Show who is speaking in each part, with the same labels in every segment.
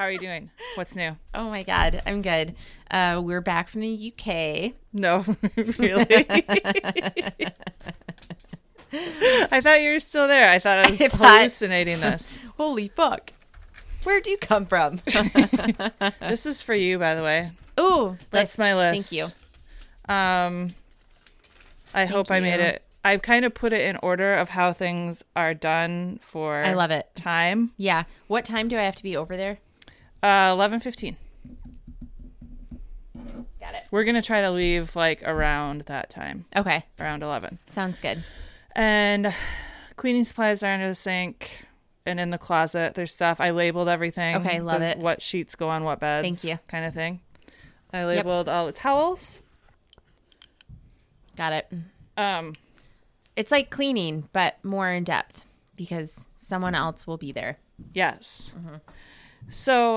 Speaker 1: How are you doing? What's new?
Speaker 2: Oh my God, I'm good. We're back from the UK.
Speaker 1: No, really? I thought you were still there. I thought I was hallucinating this.
Speaker 2: Holy fuck. Where'd you come from?
Speaker 1: This is for you, by the way.
Speaker 2: Ooh,
Speaker 1: that's my list.
Speaker 2: Thank you.
Speaker 1: I hope I made it. I've kind of put it in order of how things are done for
Speaker 2: I love it.
Speaker 1: Time.
Speaker 2: Yeah. What time do I have to be over there?
Speaker 1: 11:15.
Speaker 2: Got it.
Speaker 1: We're going to try to leave like around that time.
Speaker 2: Okay.
Speaker 1: Around 11.
Speaker 2: Sounds good.
Speaker 1: And cleaning supplies are under the sink and in the closet. There's stuff. I labeled everything.
Speaker 2: Okay, love it.
Speaker 1: What sheets go on what beds.
Speaker 2: Thank you.
Speaker 1: Kind of thing. I labeled all the towels.
Speaker 2: Got it. It's like cleaning, but more in depth because someone else will be there.
Speaker 1: Yes. Mm-hmm. So,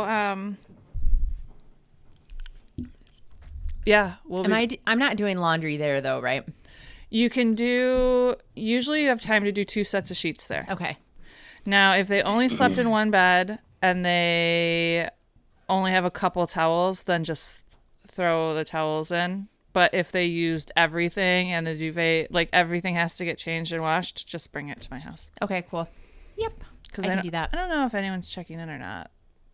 Speaker 1: yeah.
Speaker 2: I'm not doing laundry there though, right?
Speaker 1: You can do, usually you have time to do 2 sets of sheets there.
Speaker 2: Okay.
Speaker 1: Now, if they only slept in one bed and they only have a couple towels, then just throw the towels in. But if they used everything and the duvet, like everything has to get changed and washed, just bring it to my house.
Speaker 2: Okay, cool. Yep. I can do that.
Speaker 1: I don't know if anyone's checking in or not.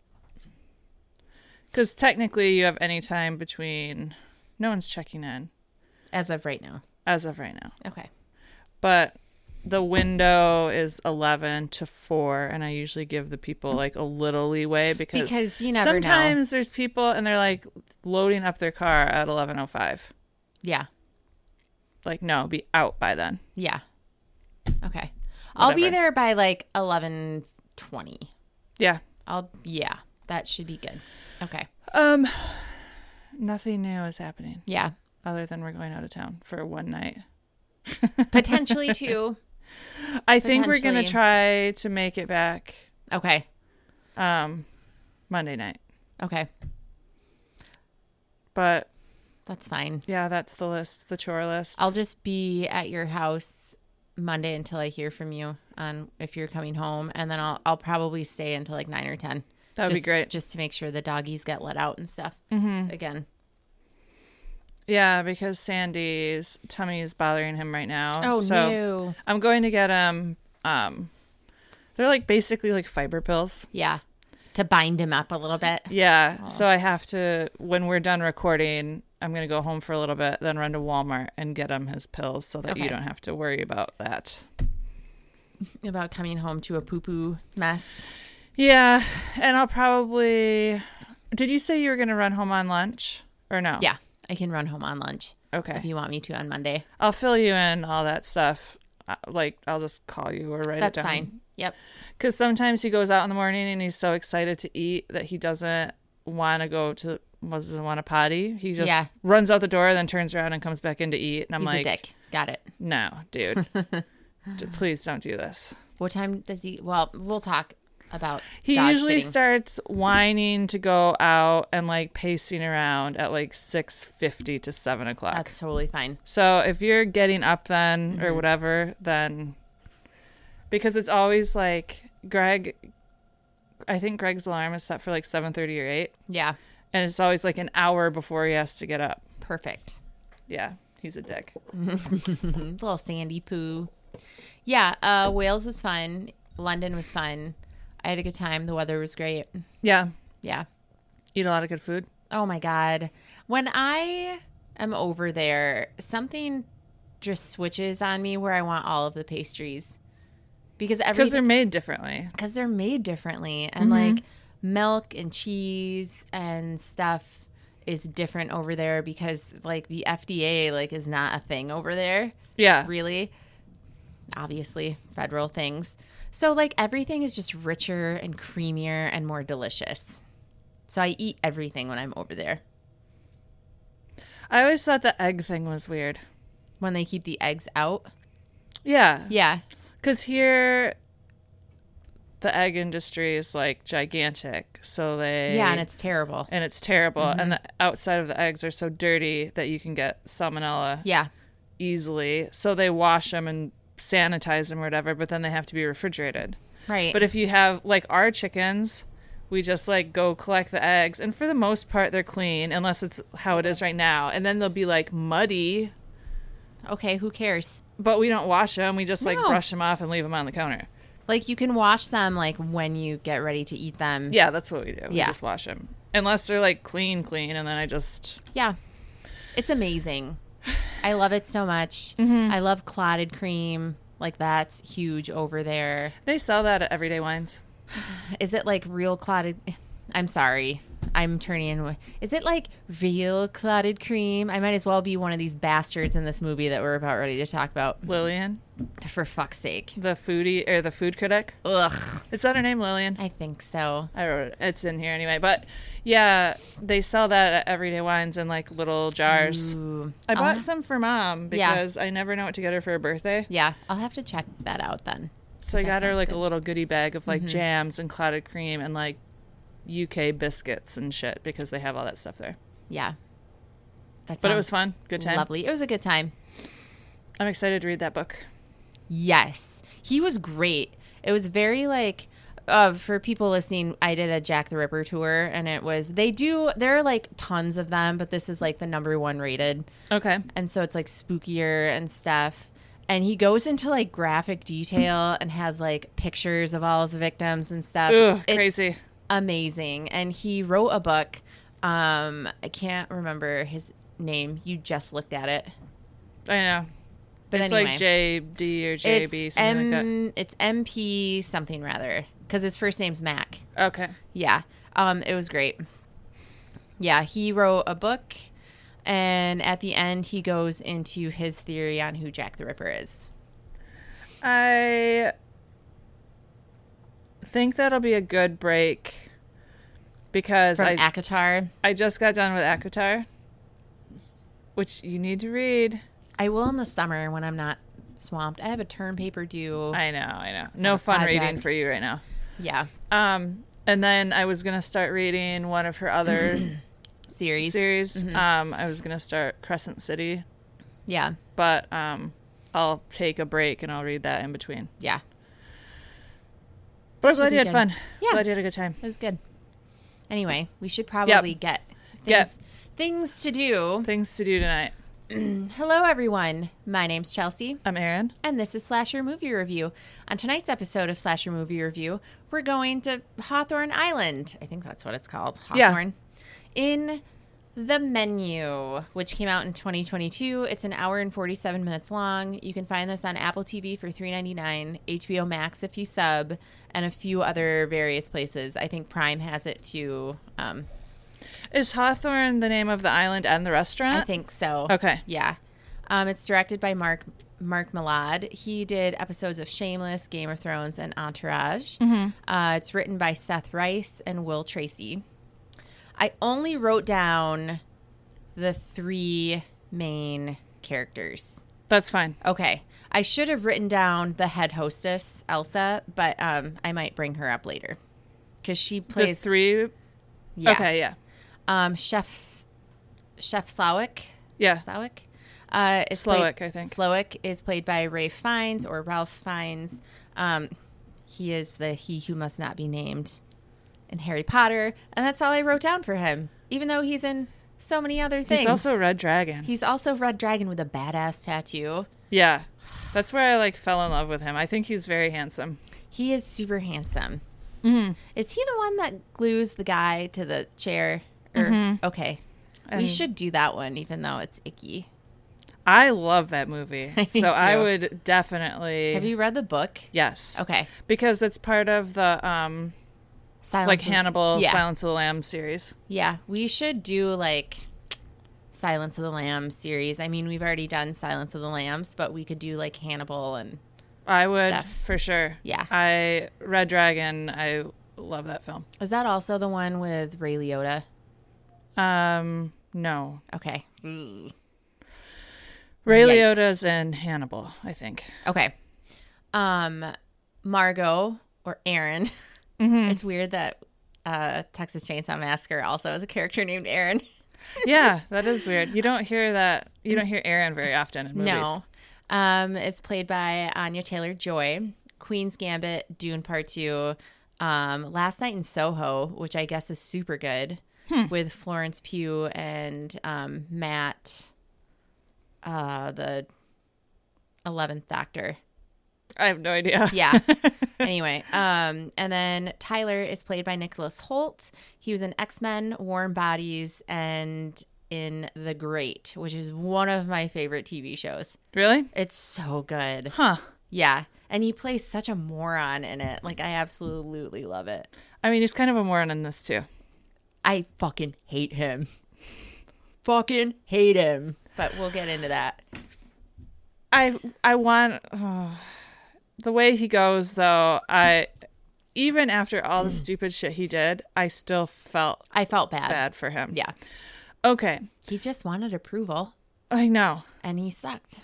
Speaker 1: Because technically you have any time between, no one's checking in.
Speaker 2: As of right now.
Speaker 1: Okay. But the window is 11 to 4, and I usually give the people like a little leeway because
Speaker 2: you never know.
Speaker 1: Sometimes there's people and they're like loading up their car at 11:05.
Speaker 2: Yeah.
Speaker 1: Like, no, be out by then.
Speaker 2: Yeah. Okay. I'll be there by like 11:20.
Speaker 1: Yeah.
Speaker 2: That should be good. Okay.
Speaker 1: Nothing new is happening.
Speaker 2: Yeah.
Speaker 1: Other than we're going out of town for one night.
Speaker 2: Potentially two.
Speaker 1: I think we're going to try to make it back.
Speaker 2: Okay.
Speaker 1: Monday night.
Speaker 2: Okay.
Speaker 1: But
Speaker 2: that's fine.
Speaker 1: Yeah, that's the list, the chore list.
Speaker 2: I'll just be at your house Monday until I hear from you on if you're coming home, and then I'll probably stay until like 9 or 10.
Speaker 1: That would be great.
Speaker 2: Just to make sure the doggies get let out and stuff again.
Speaker 1: Yeah, because Sandy's tummy is bothering him right now.
Speaker 2: Oh,
Speaker 1: so
Speaker 2: no.
Speaker 1: I'm going to get him, they're like basically like fiber pills.
Speaker 2: Yeah. To bind him up a little bit.
Speaker 1: Yeah.
Speaker 2: Oh.
Speaker 1: So I have to, when we're done recording, I'm going to go home for a little bit, then run to Walmart and get him his pills so that you don't have to worry about that.
Speaker 2: About coming home to a poo-poo mess.
Speaker 1: Yeah. And I'll probably, did you say you were going to run home on lunch or no?
Speaker 2: Yeah. I can run home on lunch.
Speaker 1: Okay.
Speaker 2: If you want me to on Monday.
Speaker 1: I'll fill you in all that stuff. Like, I'll just call you or write it down.
Speaker 2: That's fine. Yep.
Speaker 1: Because sometimes he goes out in the morning and he's so excited to eat that he doesn't want to potty. He just runs out the door, then turns around and comes back in to eat. And I'm
Speaker 2: He's a dick. Got it.
Speaker 1: No, dude. Please don't do this.
Speaker 2: What time does he? Well, we'll talk about
Speaker 1: he usually starts whining to go out and like pacing around at like 6:50 to 7 o'clock.
Speaker 2: That's totally fine.
Speaker 1: So if you're getting up then or whatever, then because it's always like I think Greg's alarm is set for like 7:30 or 8.
Speaker 2: Yeah.
Speaker 1: And it's always like an hour before he has to get up.
Speaker 2: Perfect.
Speaker 1: Yeah, he's a dick.
Speaker 2: Little Sandy poo. Yeah, Wales was fun. London was fun. I had a good time. The weather was great.
Speaker 1: Yeah.
Speaker 2: Yeah.
Speaker 1: Eat a lot of good food.
Speaker 2: Oh, my God. When I am over there, something just switches on me where I want all of the pastries. Because
Speaker 1: they're made differently.
Speaker 2: And like milk and cheese and stuff is different over there because like the FDA like is not a thing over there.
Speaker 1: Yeah.
Speaker 2: Really. Obviously, federal things. So, like, everything is just richer and creamier and more delicious. So, I eat everything when I'm over there.
Speaker 1: I always thought the egg thing was weird.
Speaker 2: When they keep the eggs out?
Speaker 1: Yeah.
Speaker 2: Yeah.
Speaker 1: Because here, the egg industry is, like, gigantic. So they...
Speaker 2: Yeah, and it's terrible.
Speaker 1: And the outside of the eggs are so dirty that you can get salmonella easily. So they wash them and sanitize them or whatever, but then they have to be refrigerated.
Speaker 2: Right.
Speaker 1: But if you have, like, our chickens, we just like go collect the eggs, and for the most part they're clean unless it's how it is right now, and then they'll be like muddy,
Speaker 2: Okay, who cares?
Speaker 1: but we don't wash them. We just like
Speaker 2: No.
Speaker 1: brush them off and leave them on the counter.
Speaker 2: Like, you can wash them, like, when you get ready to eat them.
Speaker 1: Yeah, that's what we do. We
Speaker 2: Yeah.
Speaker 1: just wash them unless they're like clean, and then I just
Speaker 2: Yeah. It's amazing. I love it so much.
Speaker 1: Mm-hmm.
Speaker 2: I love clotted cream. Like, that's huge over there.
Speaker 1: they sell that at Everyday Wines.
Speaker 2: Is it like real clotted? I'm sorry. I'm turning in. Is it like real clotted cream? I might as well be one of these bastards in this movie that we're about ready to talk about.
Speaker 1: Lillian,
Speaker 2: For fuck's sake.
Speaker 1: the foodie or the food critic.
Speaker 2: Ugh.
Speaker 1: Is that her name, Lillian?
Speaker 2: I think so.
Speaker 1: I wrote it. It's in here anyway. But yeah, they sell that at Everyday Wines in like little jars.
Speaker 2: Ooh.
Speaker 1: I bought some for Mom
Speaker 2: Yeah.
Speaker 1: because I never know what to get her for her birthday.
Speaker 2: Yeah, I'll have to check that out then.
Speaker 1: So I
Speaker 2: That
Speaker 1: got her
Speaker 2: sounds
Speaker 1: like
Speaker 2: good.
Speaker 1: a little goodie bag of like jams and clotted cream and like UK biscuits and shit because they have all that stuff there.
Speaker 2: Yeah. That
Speaker 1: But it was
Speaker 2: sounds
Speaker 1: fun. Good time.
Speaker 2: lovely. It was a good time.
Speaker 1: I'm excited to read that book.
Speaker 2: Yes. He was great. It was very like for people listening, I did a Jack the Ripper tour and it was there are like tons of them, but this is like the number 1 rated.
Speaker 1: Okay.
Speaker 2: And so it's like spookier and stuff. And he goes into like graphic detail and has like pictures of all of the victims and stuff.
Speaker 1: Ugh,
Speaker 2: It's
Speaker 1: crazy.
Speaker 2: amazing. And he wrote a book. I can't remember his name. You just looked at it.
Speaker 1: I know.
Speaker 2: But
Speaker 1: It's
Speaker 2: anyway.
Speaker 1: like JD or JB,
Speaker 2: It's
Speaker 1: something like
Speaker 2: It's MP something rather, because his first name's Mac.
Speaker 1: that. Okay.
Speaker 2: Yeah, it was great. Yeah, he wrote a book, and at the end, he goes into his theory on who Jack the Ripper is.
Speaker 1: I think that'll be a good break because
Speaker 2: From ACOTAR.
Speaker 1: I just got done with ACOTAR, which you need to read.
Speaker 2: I will in the summer when I'm not swamped. I have a term paper due.
Speaker 1: I know. No
Speaker 2: a
Speaker 1: fun reading
Speaker 2: project.
Speaker 1: for you right now.
Speaker 2: Yeah,
Speaker 1: And then I was gonna start reading one of her other
Speaker 2: series.
Speaker 1: I was gonna start Crescent City,
Speaker 2: Yeah,
Speaker 1: but I'll take a break and I'll read that in between.
Speaker 2: yeah,
Speaker 1: But I'm
Speaker 2: Should
Speaker 1: glad
Speaker 2: be
Speaker 1: you had
Speaker 2: good.
Speaker 1: fun.
Speaker 2: Yeah.
Speaker 1: Glad you had a good time.
Speaker 2: it was good. Anyway, we should probably get
Speaker 1: Yep.
Speaker 2: things to do.
Speaker 1: Things to do tonight.
Speaker 2: Hello, everyone. My name's Chelsea.
Speaker 1: I'm Erin.
Speaker 2: And this is Slasher Movie Review. On tonight's episode of Slasher Movie Review, we're going to Hawthorne Island. I think that's what it's called.
Speaker 1: Yeah.
Speaker 2: Hawthorne. In The Menu, which came out in 2022. It's an hour and 47 minutes long. You can find this on Apple TV for $3.99, HBO Max if you sub, and a few other various places. I think Prime has it too.
Speaker 1: Is Hawthorne the name of the island and the restaurant?
Speaker 2: I think so.
Speaker 1: Okay.
Speaker 2: Yeah. It's directed by Mark Milad. He did episodes of Shameless, Game of Thrones, and Entourage. It's written by Seth Rice and Will Tracy. I only wrote down the 3 main characters.
Speaker 1: That's fine.
Speaker 2: Okay. I should have written down the head hostess, Elsa, but I might bring her up later. Because she
Speaker 1: The
Speaker 2: plays...
Speaker 1: 3.
Speaker 2: Yeah.
Speaker 1: Okay, yeah.
Speaker 2: Chef Slowik.
Speaker 1: Yeah.
Speaker 2: Slowik?
Speaker 1: Slowik, I think.
Speaker 2: Slowik is played by Rafe Fiennes or Ralph Fiennes. He is the he who must not be named in Harry Potter. And that's all I wrote down for him, even though he's in so many other things.
Speaker 1: He's also Red Dragon.
Speaker 2: He's also Red Dragon with a badass tattoo.
Speaker 1: Yeah. That's where I like fell in love with him. I think he's very handsome.
Speaker 2: He is super handsome.
Speaker 1: Mm-hmm.
Speaker 2: Is he the one that glues the guy to the chair? Or, Okay. We
Speaker 1: And-
Speaker 2: should do that one, even though it's icky.
Speaker 1: I love that movie.
Speaker 2: Me
Speaker 1: So I
Speaker 2: too.
Speaker 1: would definitely
Speaker 2: Have you read the book?
Speaker 1: Yes.
Speaker 2: Okay.
Speaker 1: Because it's part of the
Speaker 2: Silence
Speaker 1: like
Speaker 2: of-
Speaker 1: Hannibal
Speaker 2: Yeah.
Speaker 1: Silence of the Lambs series.
Speaker 2: Yeah, we should do like Silence of the Lambs series. I mean, we've already done Silence of the Lambs, but we could do like Hannibal and
Speaker 1: I would
Speaker 2: Stuff.
Speaker 1: for sure.
Speaker 2: Yeah.
Speaker 1: Red Dragon, I love that film.
Speaker 2: is that also the one with Ray Liotta?
Speaker 1: No.
Speaker 2: Okay.
Speaker 1: Ray
Speaker 2: Yikes.
Speaker 1: Liotta's in Hannibal, I think.
Speaker 2: Okay. Margot or Aaron.
Speaker 1: Mm-hmm.
Speaker 2: It's weird that Texas Chainsaw Massacre also has a character named Aaron.
Speaker 1: Yeah, that is weird. You don't hear that. You don't hear Aaron very often in movies.
Speaker 2: No. It's played by Anya Taylor-Joy. Queen's Gambit, Dune Part 2, Last Night in Soho, which I guess is super good, with Florence Pugh and Matt, the 11th Doctor.
Speaker 1: I have no idea.
Speaker 2: Yeah. Anyway, and then Tyler is played by Nicholas Hoult. He was in X-Men, Warm Bodies, and in The Great, which is one of my favorite TV shows.
Speaker 1: Really?
Speaker 2: It's so good.
Speaker 1: Huh.
Speaker 2: Yeah. And he plays such a moron in it. Like, I absolutely love it.
Speaker 1: I mean, he's kind of a moron in this too.
Speaker 2: I fucking hate him. Fucking hate him. But we'll get into that.
Speaker 1: I want the way he goes though. Even after all the stupid shit he did, I still felt bad for him.
Speaker 2: Yeah.
Speaker 1: Okay.
Speaker 2: He just wanted approval.
Speaker 1: I know.
Speaker 2: And he sucked.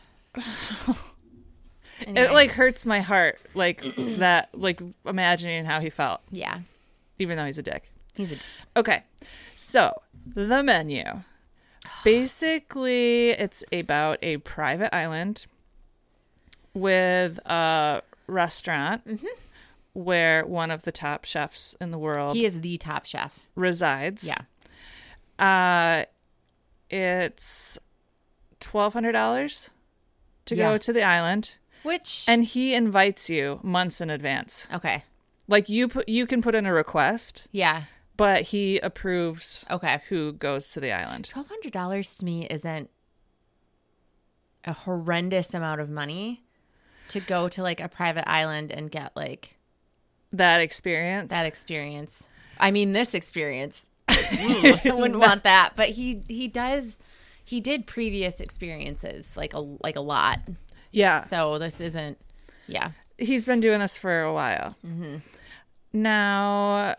Speaker 1: It like hurts my heart, like that, like imagining how he felt.
Speaker 2: Yeah.
Speaker 1: Even though he's a dick.
Speaker 2: He's a dick.
Speaker 1: Okay. So the menu. Basically, it's about a private island with a restaurant where one of the top chefs in the world.
Speaker 2: He is the top chef.
Speaker 1: Resides.
Speaker 2: Yeah.
Speaker 1: It's $1,200 to go to the island.
Speaker 2: Which,
Speaker 1: and he invites you months in advance.
Speaker 2: Okay.
Speaker 1: Like you can put in a request.
Speaker 2: Yeah.
Speaker 1: But he approves.
Speaker 2: Okay.
Speaker 1: Who goes to the island?
Speaker 2: $1,200 to me isn't a horrendous amount of money to go to like a private island and get like
Speaker 1: that experience.
Speaker 2: I mean, this experience. I wouldn't want that, but he did previous experiences like a lot.
Speaker 1: Yeah.
Speaker 2: So this isn't. Yeah.
Speaker 1: He's been doing this for a while. Mm-hmm. Now,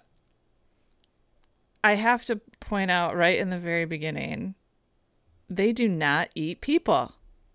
Speaker 1: I have to point out right in the very beginning, they do not eat people.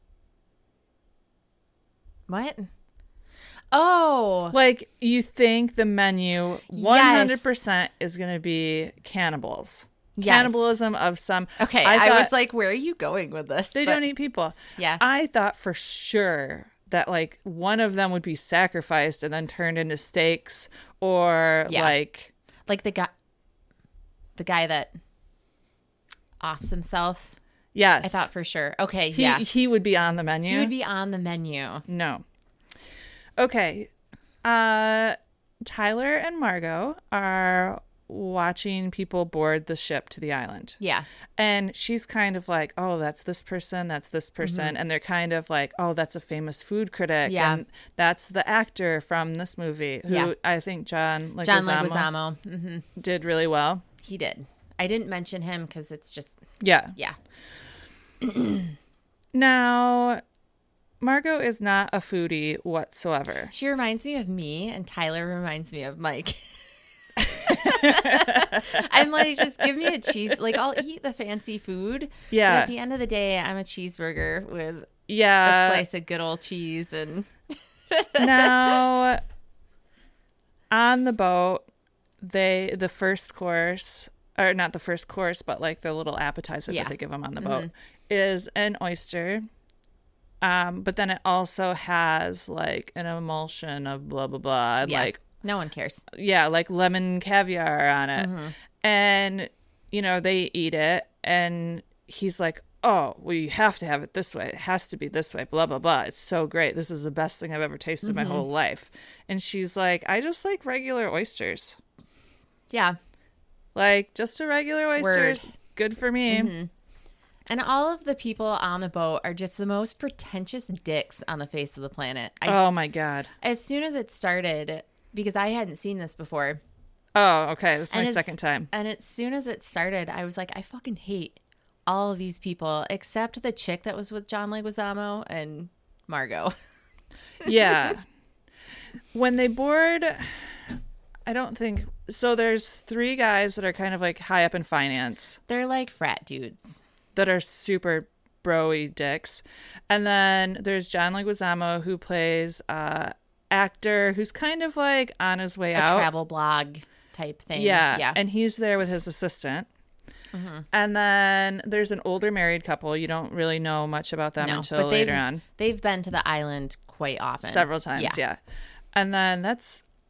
Speaker 2: What? Oh.
Speaker 1: Like, you think the menu 100% is going to be cannibals. Yes. Cannibalism of some.
Speaker 2: Okay, I was like, where are you going with this?
Speaker 1: They don't eat people.
Speaker 2: Yeah.
Speaker 1: I thought for sure that like one of them would be sacrificed and then turned into steaks or like
Speaker 2: the guy that offs himself.
Speaker 1: Yes.
Speaker 2: I thought for sure. Okay,
Speaker 1: he would be on the menu.
Speaker 2: He would be on the menu.
Speaker 1: No. Okay. Tyler and Margot are watching people board the ship to the island.
Speaker 2: Yeah.
Speaker 1: And she's kind of like, oh, that's this person, that's this person. Mm-hmm. And they're kind of like, oh, that's a famous food critic.
Speaker 2: Yeah.
Speaker 1: And that's the actor from this movie who I think John
Speaker 2: Leguizamo
Speaker 1: did really well.
Speaker 2: He did. I didn't mention him because it's just...
Speaker 1: Yeah.
Speaker 2: Yeah.
Speaker 1: Now, Margot is not a foodie whatsoever.
Speaker 2: She reminds me of me, and Tyler reminds me of Mike. I'm like, just give me a cheese. Like, I'll eat the fancy food.
Speaker 1: Yeah.
Speaker 2: But at the end of the day, I'm a cheeseburger with a slice of good old cheese. And
Speaker 1: now, on the boat, the first course, or not the first course, but like the little appetizer that they give them on the boat, is an oyster. But then it also has like an emulsion of blah, blah, blah.
Speaker 2: Yeah.
Speaker 1: Like,
Speaker 2: no one cares.
Speaker 1: Yeah, like lemon caviar on it. Mm-hmm. And, you know, they eat it. And he's like, oh, well, you have to have it this way. It has to be this way, blah, blah, blah. It's so great. This is the best thing I've ever tasted in my whole life. And she's like, I just like regular oysters.
Speaker 2: Yeah.
Speaker 1: Like, just a regular oysters. Good for me.
Speaker 2: Mm-hmm. And all of the people on the boat are just the most pretentious dicks on the face of the planet.
Speaker 1: Oh, my God.
Speaker 2: As soon as it started... Because I hadn't seen this before.
Speaker 1: Oh, okay. This is my second time.
Speaker 2: And as soon as it started, I was like, I fucking hate all of these people except the chick that was with John Leguizamo and Margot.
Speaker 1: Yeah. When they board, I don't think... So there's 3 guys that are kind of like high up in finance.
Speaker 2: They're like frat dudes.
Speaker 1: That are super bro-y dicks. And then there's John Leguizamo who plays... actor who's kind of like on his way out,
Speaker 2: a travel blog type thing.
Speaker 1: Yeah, and he's there with his assistant. Mm-hmm. And then there's an older married couple. You don't really know much about them until later on.
Speaker 2: They've been to the island quite often,
Speaker 1: several times. Yeah. And then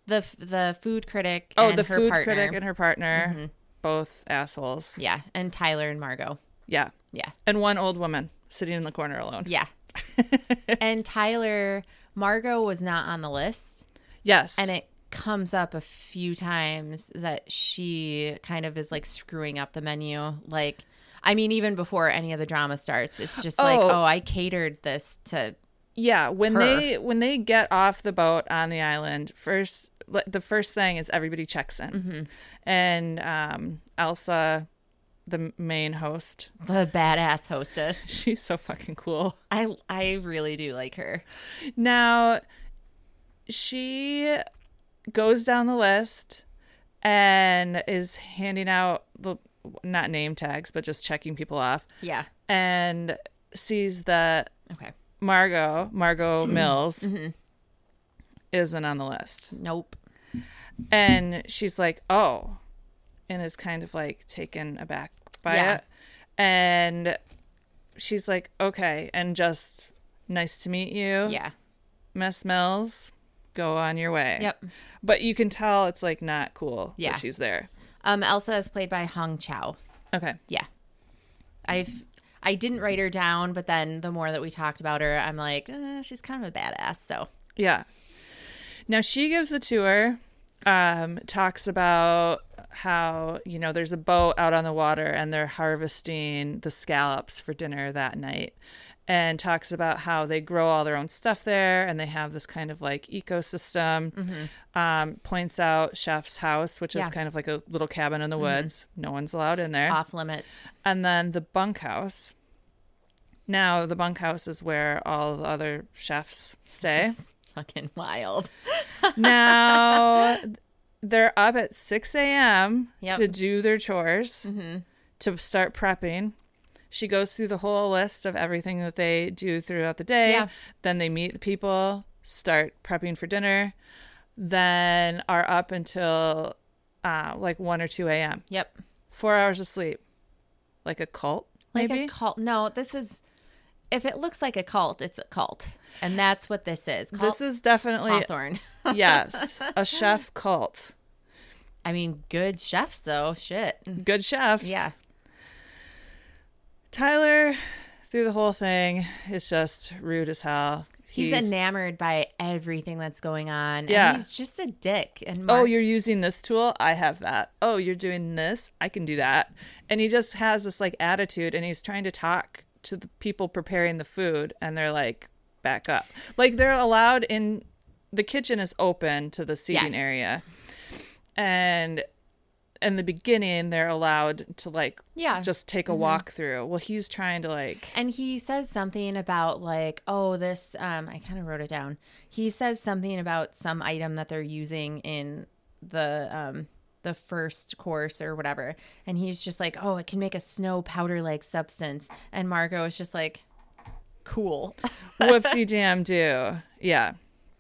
Speaker 2: The food critic.
Speaker 1: Oh,
Speaker 2: and
Speaker 1: the
Speaker 2: her
Speaker 1: food
Speaker 2: partner.
Speaker 1: critic and her partner, both assholes.
Speaker 2: Yeah, and Tyler and Margot.
Speaker 1: Yeah.
Speaker 2: Yeah.
Speaker 1: And one old woman sitting in the corner alone.
Speaker 2: Yeah. And Margot was not on the list.
Speaker 1: Yes.
Speaker 2: And it comes up a few times that she kind of is like screwing up the menu. Like, I mean, even before any of the drama starts, it's just like, oh, I catered this to
Speaker 1: yeah. When
Speaker 2: her.
Speaker 1: they get off the boat on the island, the first thing is everybody checks in. And Elsa, the main host,
Speaker 2: the badass hostess,
Speaker 1: she's so fucking cool.
Speaker 2: I really do like her.
Speaker 1: Now, she goes down the list and is handing out not name tags, but just checking people off.
Speaker 2: Yeah.
Speaker 1: And sees that Margot Mills isn't on the list.
Speaker 2: Nope.
Speaker 1: And she's like, oh, and is kind of like taken aback by it. And she's like, okay, and just nice to meet you.
Speaker 2: Yeah.
Speaker 1: Miss Mills, go on your way.
Speaker 2: Yep.
Speaker 1: But you can tell it's like not cool that she's there.
Speaker 2: Elsa is played by Hong Chow.
Speaker 1: Okay.
Speaker 2: Yeah. I didn't write her down, but then the more that we talked about her, I'm like, she's kind of a badass. So
Speaker 1: yeah. Now she gives a tour, talks about how, there's a boat out on the water and they're harvesting the scallops for dinner that night, and talks about how they grow all their own stuff there and they have this kind of like ecosystem. Points out Chef's house, which is kind of like a little cabin in the woods. No one's allowed in there.
Speaker 2: Off limits. And
Speaker 1: then the bunkhouse. Now, the bunkhouse is where all the other chefs stay.
Speaker 2: Fucking wild.
Speaker 1: Now, they're up at 6 a.m.
Speaker 2: Yep.
Speaker 1: to do their chores, to start prepping. She goes through the whole list of everything that they do throughout the day.
Speaker 2: Yeah.
Speaker 1: Then they meet the people, start prepping for dinner, then are up until like 1 or 2 a.m.
Speaker 2: Yep.
Speaker 1: 4 hours of sleep. Like a cult, maybe?
Speaker 2: Like a cult. No, this is, if it looks like a cult, it's a cult. And that's what this is.
Speaker 1: This is definitely,
Speaker 2: Hawthorne.
Speaker 1: yes, a chef cult.
Speaker 2: I mean, good chefs, though. Shit.
Speaker 1: Good chefs.
Speaker 2: Yeah.
Speaker 1: Tyler, through the whole thing, is just rude as hell.
Speaker 2: He's enamored by everything that's going on.
Speaker 1: Yeah.
Speaker 2: And he's just a dick. And
Speaker 1: oh, you're using this tool? I have that. Oh, you're doing this? I can do that. And he just has this like attitude, and he's trying to talk to the people preparing the food, and they're like, back up. Like, they're allowed in, the kitchen is open to the seating area. And in the beginning, they're allowed to like just take a walk through. Well, he's trying to like,
Speaker 2: and he says something about like, oh, this I kind of wrote it down. He says something about some item that they're using in the first course or whatever, and he's just like, oh, it can make a snow powder like substance, and Margot is just like, cool.
Speaker 1: whoopsie damn do. Yeah.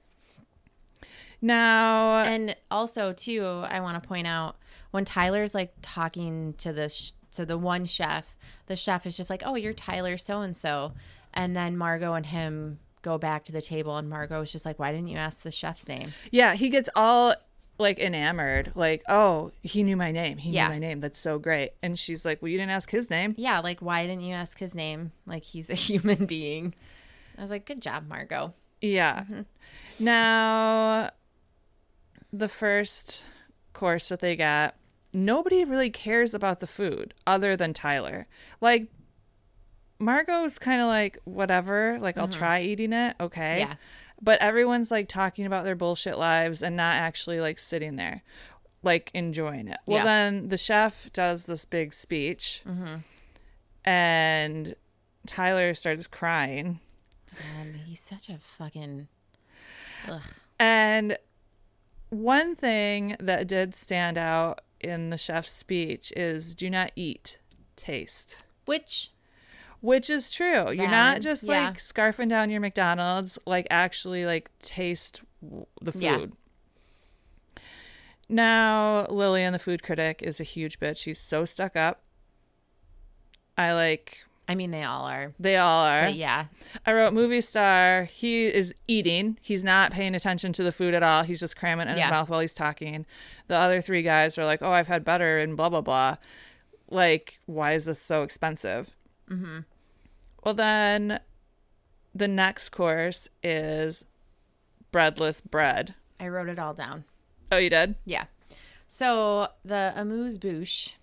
Speaker 1: Now,
Speaker 2: and also too, I want to point out, when Tyler's like talking to the one chef, the chef is just like, oh, you're Tyler so-and-so. And then Margot and him go back to the table, and Margot is just like, why didn't you ask the chef's name?
Speaker 1: Yeah, he gets all like enamored, like, oh, he knew my name. He knew my name. That's so great. And she's like, well, you didn't ask his name.
Speaker 2: Yeah, like, why didn't you ask his name? Like, he's a human being. I was like, good job, Margot.
Speaker 1: Yeah. Now, the first course that they got, nobody really cares about the food other than Tyler. Like, Margot's kind of like, whatever, like, I'll try eating it. Okay.
Speaker 2: Yeah.
Speaker 1: But everyone's like talking about their bullshit lives and not actually like sitting there, like enjoying it. Well, then the chef does this big speech, and Tyler starts crying.
Speaker 2: And he's such a fucking, ugh.
Speaker 1: And one thing that did stand out in the chef's speech is do not eat, taste. Which is true. You're not just like scarfing down your McDonald's, like actually like taste the food. Yeah. Now, Lillian, the food critic, is a huge bitch. She's so stuck up. I like
Speaker 2: I mean, they all are.
Speaker 1: They all are.
Speaker 2: But yeah.
Speaker 1: I wrote movie star. He is eating. He's not paying attention to the food at all. He's just cramming it in his mouth while he's talking. The other three guys are like, oh, I've had better and blah, blah, blah. Like, why is this so expensive? Mm-hmm. Well, then the next course is breadless bread.
Speaker 2: I wrote it all down.
Speaker 1: Oh, you did?
Speaker 2: Yeah. So the amuse-bouche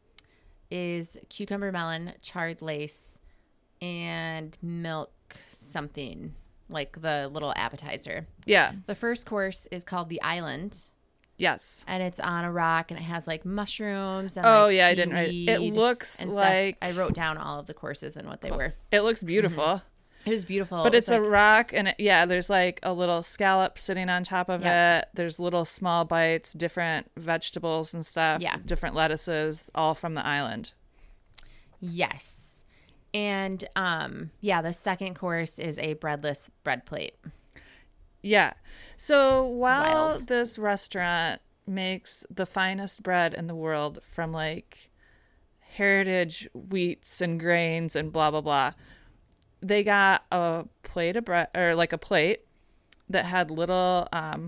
Speaker 2: is cucumber melon, charred lace, and milk something, like the little appetizer.
Speaker 1: Yeah.
Speaker 2: The first course is called the Island.
Speaker 1: Yes.
Speaker 2: And it's on a rock, and it has like mushrooms and
Speaker 1: yeah, I didn't write it. It looks like
Speaker 2: I wrote down all of the courses and what they were.
Speaker 1: It looks beautiful.
Speaker 2: Mm-hmm. It was beautiful.
Speaker 1: But it's a rock, and there's like a little scallop sitting on top of it. There's little small bites, different vegetables and stuff, different lettuces, all from the island.
Speaker 2: Yes. And the second course is a breadless bread plate.
Speaker 1: Yeah. So while this restaurant makes the finest bread in the world from like heritage wheats and grains and blah, blah, blah, they got a plate of bread, or like a plate that had little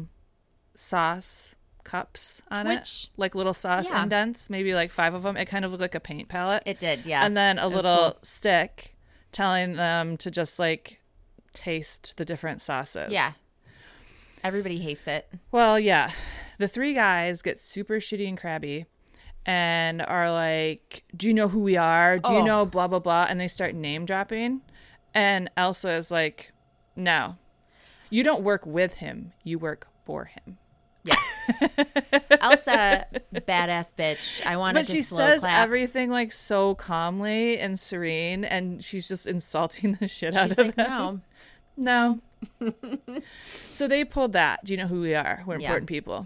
Speaker 1: sauce cups on it, like little sauce indents, maybe like 5 of them. It kind of looked like a paint palette.
Speaker 2: It did, yeah.
Speaker 1: And then a little stick telling them to just like taste the different sauces.
Speaker 2: Yeah. Everybody hates it.
Speaker 1: Well, yeah. The 3 guys get super shitty and crabby and are like, do you know who we are? Do you know blah, blah, blah? And they start name dropping. And Elsa is like, no, you don't work with him. You work for him.
Speaker 2: Yes. Elsa, badass bitch. I wanted to slow clap.
Speaker 1: But she says everything like so calmly and serene, and she's just insulting the shit out of him. No. So they pulled that. Do you know who we are? We're important people.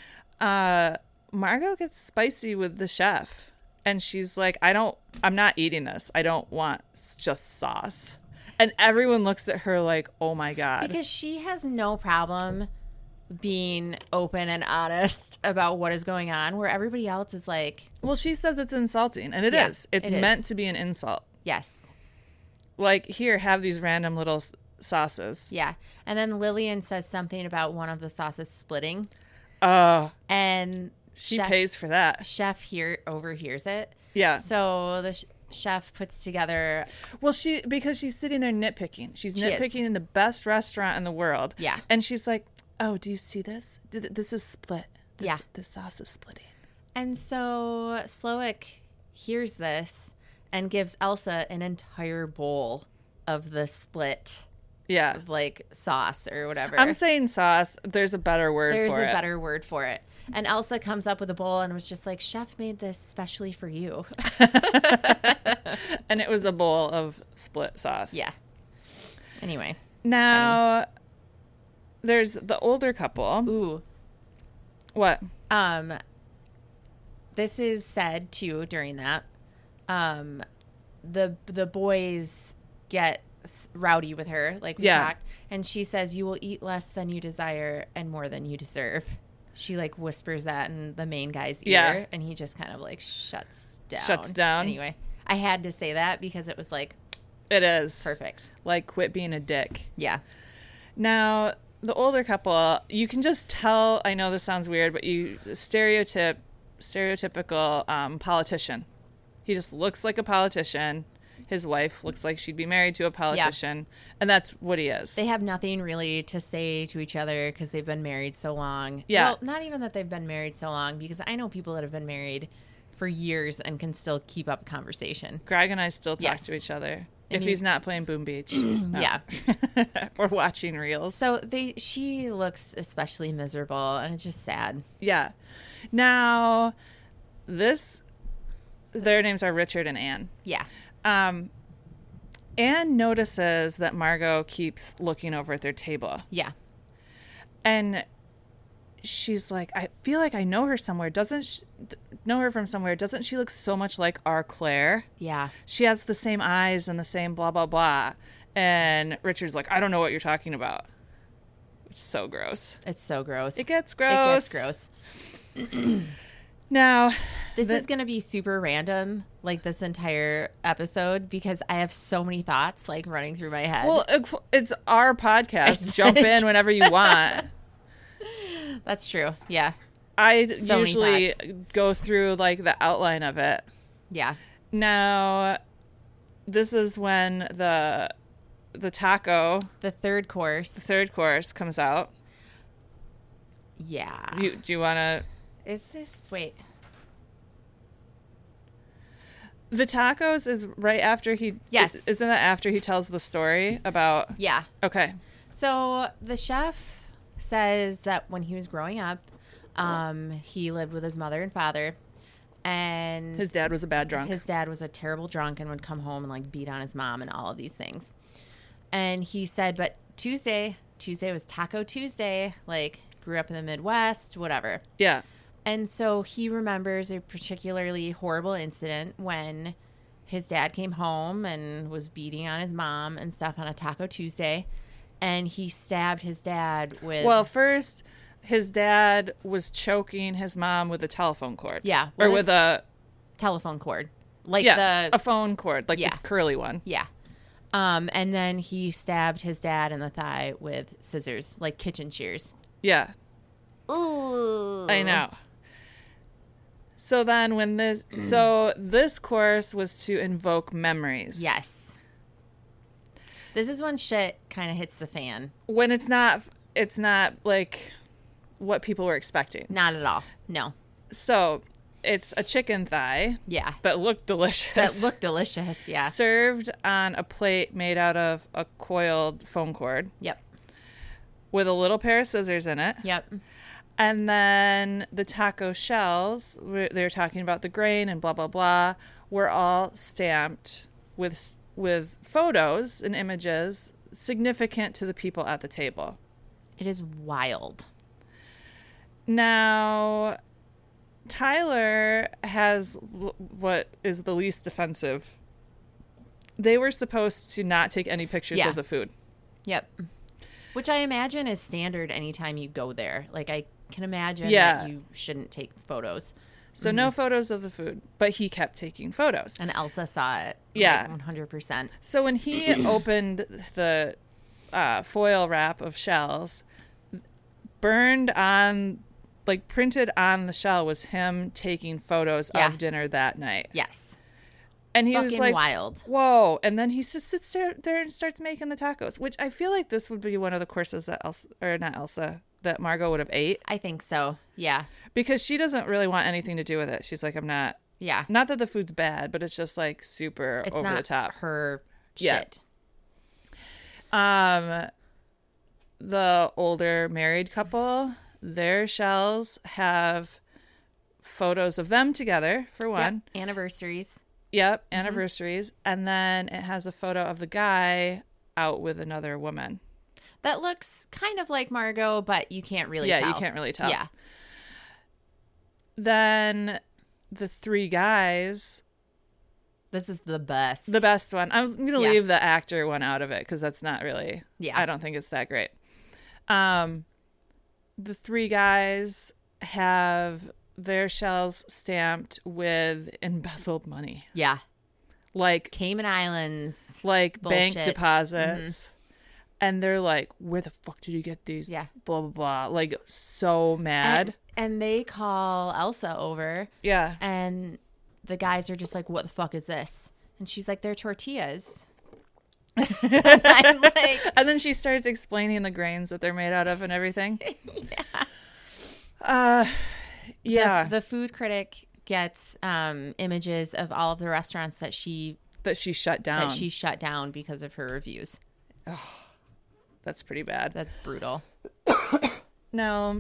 Speaker 1: Margot gets spicy with the chef, and she's like, I'm not eating this. I don't want just sauce. And everyone looks at her like, oh my God.
Speaker 2: Because she has no problem being open and honest about what is going on, where everybody else is like...
Speaker 1: Well, she says it's insulting, and it is. It's meant to be an insult.
Speaker 2: Yes.
Speaker 1: Like, here, have these random little sauces.
Speaker 2: Yeah. And then Lillian says something about one of the sauces splitting. And
Speaker 1: she pays for that.
Speaker 2: Chef overhears it.
Speaker 1: Yeah.
Speaker 2: So the chef puts together...
Speaker 1: Well, because she's sitting there nitpicking. She's nitpicking in the best restaurant in the world.
Speaker 2: Yeah.
Speaker 1: And she's like, oh, do you see this? This is split. This sauce is splitting.
Speaker 2: And so Slowick hears this and gives Elsa an entire bowl of the split of like sauce or whatever.
Speaker 1: I'm saying sauce. There's a better word for it.
Speaker 2: There's a better word for it. And Elsa comes up with a bowl and was just like, chef made this specially for you.
Speaker 1: And it was a bowl of split sauce.
Speaker 2: Yeah. Anyway.
Speaker 1: Now, there's the older couple.
Speaker 2: Ooh.
Speaker 1: What?
Speaker 2: This is said too during that. The boys get rowdy with her, like we talked, and she says, "You will eat less than you desire and more than you deserve." She like whispers that in the main guy's ear, and he just kind of like shuts down. Anyway, I had to say that because it was like,
Speaker 1: it is
Speaker 2: perfect.
Speaker 1: Like, quit being a dick.
Speaker 2: Yeah.
Speaker 1: Now, the older couple, you can just tell. I know this sounds weird, but stereotypical politician. He just looks like a politician. His wife looks like she'd be married to a politician, and that's what he is.
Speaker 2: They have nothing really to say to each other because they've been married so long.
Speaker 1: Yeah.
Speaker 2: Well, not even that they've been married so long, because I know people that have been married for years and can still keep up conversation.
Speaker 1: Greg and I still talk to each other. If he's not playing Boom Beach. No.
Speaker 2: Yeah.
Speaker 1: Or watching reels.
Speaker 2: So she looks especially miserable, and it's just sad.
Speaker 1: Yeah. Now, their names are Richard and Anne.
Speaker 2: Yeah.
Speaker 1: Anne notices that Margot keeps looking over at their table.
Speaker 2: Yeah.
Speaker 1: And she's like, I feel like I know her somewhere. Know her from somewhere. Doesn't she look so much like our Claire?
Speaker 2: Yeah.
Speaker 1: She has the same eyes and the same blah, blah, blah. And Richard's like, I don't know what you're talking about. It's so gross.
Speaker 2: It's so gross.
Speaker 1: It gets gross.
Speaker 2: It gets gross.
Speaker 1: Now,
Speaker 2: This is going to be super random, like this entire episode, because I have so many thoughts like running through my head.
Speaker 1: well, it's our podcast. Jump in whenever you want.
Speaker 2: That's true. Yeah.
Speaker 1: I
Speaker 2: So many
Speaker 1: usually go through like the outline of it.
Speaker 2: Yeah.
Speaker 1: Now, this is when the taco,
Speaker 2: The third course.
Speaker 1: the third course, comes out.
Speaker 2: Yeah.
Speaker 1: Do you want to?
Speaker 2: Is this, wait.
Speaker 1: The tacos is right after he.
Speaker 2: Yes.
Speaker 1: Isn't that after he tells the story about?
Speaker 2: Yeah.
Speaker 1: Okay.
Speaker 2: So the chef says that when he was growing up, he lived with his mother and father, and
Speaker 1: His dad was a bad drunk.
Speaker 2: his dad was a terrible drunk and would come home and like beat on his mom and all of these things. And he said, but Tuesday was Taco Tuesday, like grew up in the Midwest, whatever.
Speaker 1: Yeah.
Speaker 2: And so he remembers a particularly horrible incident when his dad came home and was beating on his mom and stuff on a Taco Tuesday. And he stabbed his dad with...
Speaker 1: Well, first, his dad was choking his mom with a telephone cord.
Speaker 2: Yeah.
Speaker 1: Or
Speaker 2: with
Speaker 1: with a...
Speaker 2: telephone cord. Like
Speaker 1: Yeah,
Speaker 2: the...
Speaker 1: a phone cord, like
Speaker 2: Yeah.
Speaker 1: the curly one.
Speaker 2: Yeah. And then he stabbed his dad in the thigh with scissors, like kitchen shears.
Speaker 1: Yeah.
Speaker 2: Ooh.
Speaker 1: I know. So then when this course was to invoke memories.
Speaker 2: Yes. This is when shit kind of hits the fan.
Speaker 1: When it's not like what people were expecting.
Speaker 2: Not at all. No.
Speaker 1: So it's a chicken thigh
Speaker 2: Yeah.
Speaker 1: that looked delicious.
Speaker 2: That looked delicious. Yeah.
Speaker 1: Served on a plate made out of a coiled phone cord
Speaker 2: Yep.
Speaker 1: with a little pair of scissors in it.
Speaker 2: Yep.
Speaker 1: And then the taco shells, they were talking about the grain and blah, blah, blah, were all stamped with photos and images significant to the people at the table.
Speaker 2: It is wild.
Speaker 1: Now, Tyler has what is the least offensive. They were supposed to not take any pictures
Speaker 2: Yeah.
Speaker 1: of the food.
Speaker 2: Yep. Which I imagine is standard anytime you go there. Like, I can imagine
Speaker 1: Yeah.
Speaker 2: that you shouldn't take photos.
Speaker 1: So no photos of the food, but he kept taking photos.
Speaker 2: And Elsa saw it.
Speaker 1: Yeah.
Speaker 2: Like 100%.
Speaker 1: So when he opened the foil wrap of shells, printed on the shell was him taking photos
Speaker 2: Yeah.
Speaker 1: of dinner that night.
Speaker 2: Yes.
Speaker 1: And he
Speaker 2: Fucking
Speaker 1: was like,
Speaker 2: wild.
Speaker 1: whoa. And then he just sits there and starts making the tacos, which I feel like this would be one of the courses that that Margot would have ate,
Speaker 2: I think so. Yeah.
Speaker 1: because she doesn't really want anything to do with it. She's like, I'm not
Speaker 2: Yeah.
Speaker 1: that the food's bad, but it's just like super
Speaker 2: It's
Speaker 1: over
Speaker 2: not
Speaker 1: the top.
Speaker 2: her
Speaker 1: Yeah.
Speaker 2: shit.
Speaker 1: The older married couple, their shells have photos of them together for one.
Speaker 2: Yep. Anniversaries.
Speaker 1: Yep, anniversaries. And then it has a photo of the guy out with another woman.
Speaker 2: That looks kind of like Margot, but you can't really
Speaker 1: Yeah,
Speaker 2: tell.
Speaker 1: you can't really tell.
Speaker 2: Yeah.
Speaker 1: Then the three guys,
Speaker 2: This is the best.
Speaker 1: the best one. I'm going to
Speaker 2: Yeah.
Speaker 1: leave the actor one out of it because that's not really,
Speaker 2: Yeah.
Speaker 1: I don't think it's that great. The three guys have their shells stamped with embezzled money,
Speaker 2: Yeah.
Speaker 1: like
Speaker 2: Cayman Islands.
Speaker 1: bank
Speaker 2: Bullshit.
Speaker 1: deposits. And they're like, where the fuck did you get these?
Speaker 2: Yeah.
Speaker 1: Blah, blah, blah. Like, so mad.
Speaker 2: And they call Elsa over,
Speaker 1: Yeah.
Speaker 2: and the guys are just like, what the fuck is this? And she's like, they're tortillas. And I'm like,
Speaker 1: And then she starts explaining the grains that they're made out of and everything. Yeah.
Speaker 2: The food critic gets images of all of the restaurants that she
Speaker 1: shut down.
Speaker 2: shut down because of her reviews.
Speaker 1: That's pretty bad.
Speaker 2: That's brutal.
Speaker 1: No,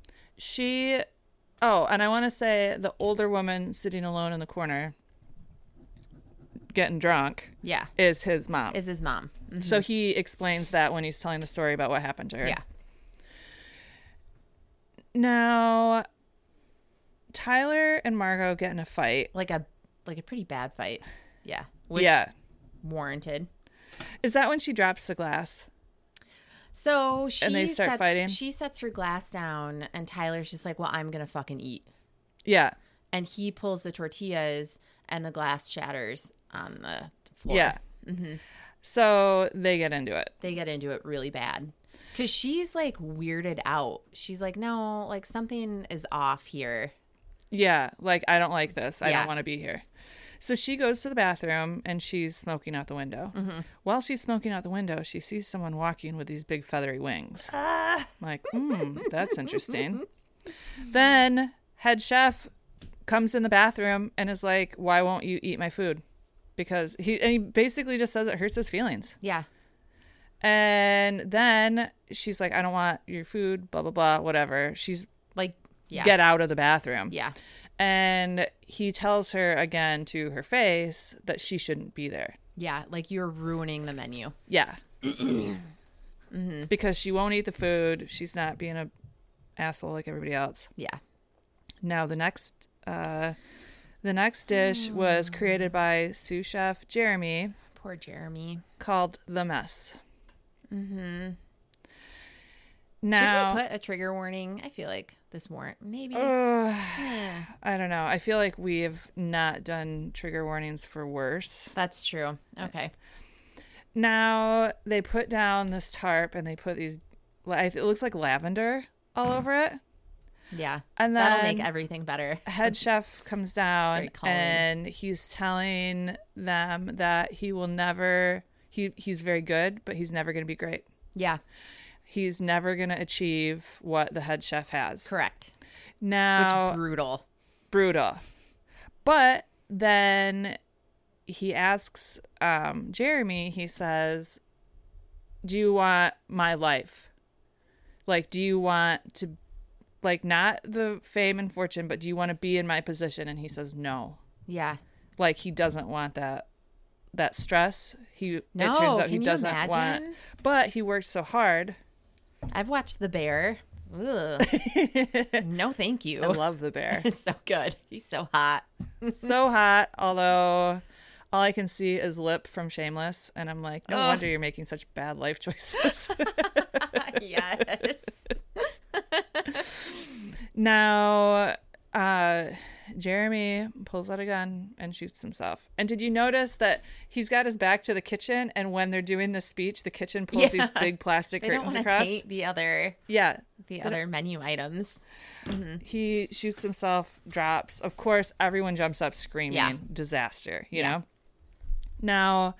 Speaker 1: and I want to say the older woman sitting alone in the corner getting drunk
Speaker 2: Yeah.
Speaker 1: is his mom.
Speaker 2: Is his mom. Mhm.
Speaker 1: So he explains that when he's telling the story about what happened to her.
Speaker 2: Yeah.
Speaker 1: Now, Tyler and Margot get in a fight.
Speaker 2: Like a pretty bad fight. Yeah. Which
Speaker 1: Yeah.
Speaker 2: warranted.
Speaker 1: Is that when she drops the glass?
Speaker 2: So
Speaker 1: they start fighting?
Speaker 2: She sets her glass down, and Tyler's just like, well, I'm going to fucking eat.
Speaker 1: Yeah.
Speaker 2: and he pulls the tortillas and the glass shatters on the floor.
Speaker 1: Yeah. So they get into it.
Speaker 2: They get into it really bad. Because she's like weirded out. She's like, no, like something is off here.
Speaker 1: Yeah, like, I don't like this. I
Speaker 2: Yeah.
Speaker 1: don't want to be here. So she goes to the bathroom and she's smoking out the window. While she's smoking out the window, she sees someone walking with these big feathery wings. Like, that's interesting. Then head chef comes in the bathroom and is like, why won't you eat my food? Because he basically just says it hurts his feelings.
Speaker 2: Yeah.
Speaker 1: And then she's like, I don't want your food, blah, blah, blah, whatever. She's
Speaker 2: Like, yeah.
Speaker 1: get out of the bathroom.
Speaker 2: Yeah.
Speaker 1: And he tells her again to her face that she shouldn't be there.
Speaker 2: Yeah. Like, you're ruining the menu.
Speaker 1: Yeah. Because she won't eat the food. She's not being a asshole like everybody else.
Speaker 2: Yeah.
Speaker 1: Now the next dish was created by sous chef Jeremy,
Speaker 2: Poor Jeremy.
Speaker 1: called The Mess.
Speaker 2: Should
Speaker 1: Now,
Speaker 2: we put a trigger warning? I feel like this warrant. Maybe.
Speaker 1: I don't know. I feel like we've not done trigger warnings for worse.
Speaker 2: That's true. Okay.
Speaker 1: Now they put down this tarp and they put these, it looks like lavender all over it.
Speaker 2: Yeah.
Speaker 1: And
Speaker 2: That'll
Speaker 1: then
Speaker 2: make everything better.
Speaker 1: head chef comes down
Speaker 2: very calming.
Speaker 1: and he's telling them that he will never, he's very good, but he's never going to be great.
Speaker 2: Yeah.
Speaker 1: He's never going to achieve what the head chef has.
Speaker 2: Correct.
Speaker 1: Now,
Speaker 2: Which brutal.
Speaker 1: brutal. But then he asks Jeremy, he says, do you want my life? Like, do you want to, like, not the fame and fortune, but do you want to be in my position? And he says no.
Speaker 2: Yeah.
Speaker 1: Like, he doesn't want that stress.
Speaker 2: No,
Speaker 1: it turns out he
Speaker 2: can you
Speaker 1: doesn't
Speaker 2: imagine?
Speaker 1: want, but he worked so hard.
Speaker 2: I've watched The Bear. Ugh. No, thank you.
Speaker 1: I love the bear.
Speaker 2: It's so good. He's so hot.
Speaker 1: So hot, although all I can see is Lip from Shameless, and I'm like, no wonder you're making such bad life choices.
Speaker 2: Yes.
Speaker 1: Now, Jeremy pulls out a gun and shoots himself. And did you notice that he's got his back to the kitchen, and when they're doing the speech, the kitchen pulls these big plastic
Speaker 2: They don't
Speaker 1: curtains
Speaker 2: want to
Speaker 1: across?
Speaker 2: taint the other
Speaker 1: Yeah.
Speaker 2: menu items.
Speaker 1: He shoots himself, drops. Of course, everyone jumps up screaming,
Speaker 2: Yeah.
Speaker 1: disaster, you
Speaker 2: Yeah.
Speaker 1: know? Now,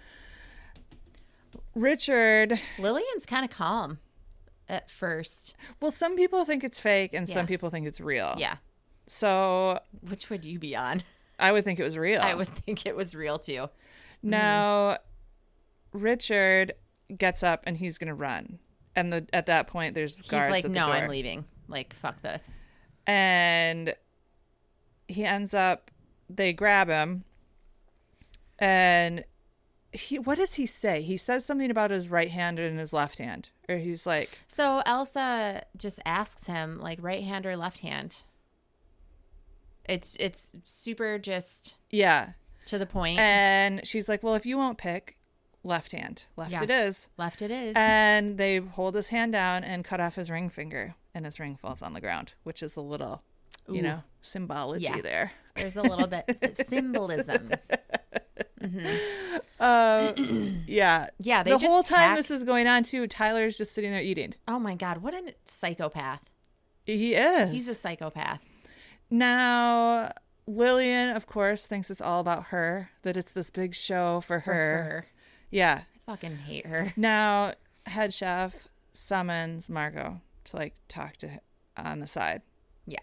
Speaker 1: Richard,
Speaker 2: Lillian's kind of calm at first.
Speaker 1: well, some people think it's fake and some
Speaker 2: Yeah.
Speaker 1: people think it's real.
Speaker 2: Yeah.
Speaker 1: So
Speaker 2: Which would you be on?
Speaker 1: I would think it was real.
Speaker 2: I would think it was real too.
Speaker 1: Now, Richard gets up and he's going to run. And at that point, there's
Speaker 2: He's
Speaker 1: guards
Speaker 2: like,
Speaker 1: at the
Speaker 2: no,
Speaker 1: door.
Speaker 2: I'm leaving. Like, fuck this.
Speaker 1: And he ends up, they grab him. And what does he say? He says something about his right hand and his left hand. Or he's like,
Speaker 2: So Elsa just asks him, like, right hand or left hand. It's super just
Speaker 1: yeah.
Speaker 2: to the point.
Speaker 1: And she's like, well, if you won't pick, left hand. Left
Speaker 2: Yeah.
Speaker 1: it is.
Speaker 2: Left it is.
Speaker 1: And they hold his hand down and cut off his ring finger. And his ring falls on the ground, which is a little, you
Speaker 2: Ooh.
Speaker 1: know, symbology
Speaker 2: Yeah.
Speaker 1: there.
Speaker 2: There's a little bit symbolism.
Speaker 1: Yeah.
Speaker 2: Yeah, they
Speaker 1: the
Speaker 2: just
Speaker 1: whole time
Speaker 2: hack-
Speaker 1: this is going on, too, Tyler's just sitting there eating.
Speaker 2: Oh my God, what a psychopath.
Speaker 1: He is.
Speaker 2: He's a psychopath.
Speaker 1: Now, Lillian, of course, thinks it's all about her, that it's this big show for
Speaker 2: For
Speaker 1: her.
Speaker 2: her.
Speaker 1: Yeah.
Speaker 2: I fucking hate her.
Speaker 1: Now, head chef summons Margot to, like, talk to him on the side.
Speaker 2: Yeah.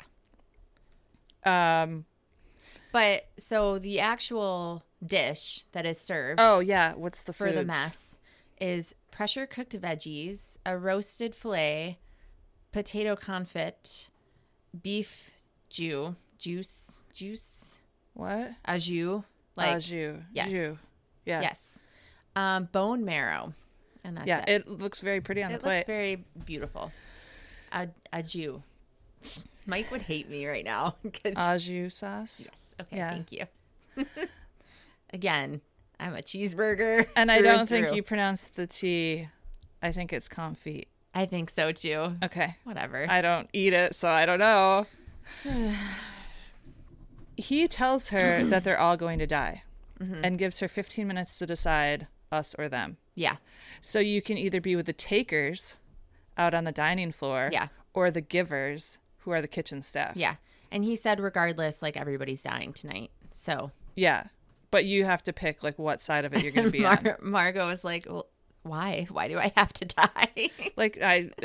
Speaker 1: Um.
Speaker 2: But so the actual dish that is served
Speaker 1: Oh, yeah. What's the
Speaker 2: for the
Speaker 1: foods?
Speaker 2: mess is pressure cooked veggies, a roasted filet, potato confit, beef juice,
Speaker 1: What?
Speaker 2: au jus, like
Speaker 1: Au jus.
Speaker 2: yes.
Speaker 1: Jus. Yeah.
Speaker 2: yes, bone marrow, and that's
Speaker 1: Yeah.
Speaker 2: it.
Speaker 1: It looks very pretty on the
Speaker 2: It
Speaker 1: plate.
Speaker 2: looks very beautiful. A Jew. Mike would hate me right now. 'Cause-
Speaker 1: Au jus sauce.
Speaker 2: yes. Okay.
Speaker 1: yeah.
Speaker 2: Thank you. Again, I'm a cheeseburger.
Speaker 1: And I
Speaker 2: through
Speaker 1: don't think
Speaker 2: through.
Speaker 1: you pronounce the T. I think it's confit.
Speaker 2: I think so too.
Speaker 1: Okay.
Speaker 2: Whatever.
Speaker 1: I don't eat it, so I don't know. he tells her that they're all going to die and gives her 15 minutes to decide us or them.
Speaker 2: Yeah.
Speaker 1: So you can either be with the takers out on the dining floor
Speaker 2: Yeah.
Speaker 1: or the givers who are the kitchen staff.
Speaker 2: Yeah. And he said, regardless, like, everybody's dying tonight. So.
Speaker 1: Yeah. But you have to pick, like, what side of it you're going to be on.
Speaker 2: Margot was like, well, why? Why do I have to die?
Speaker 1: Like,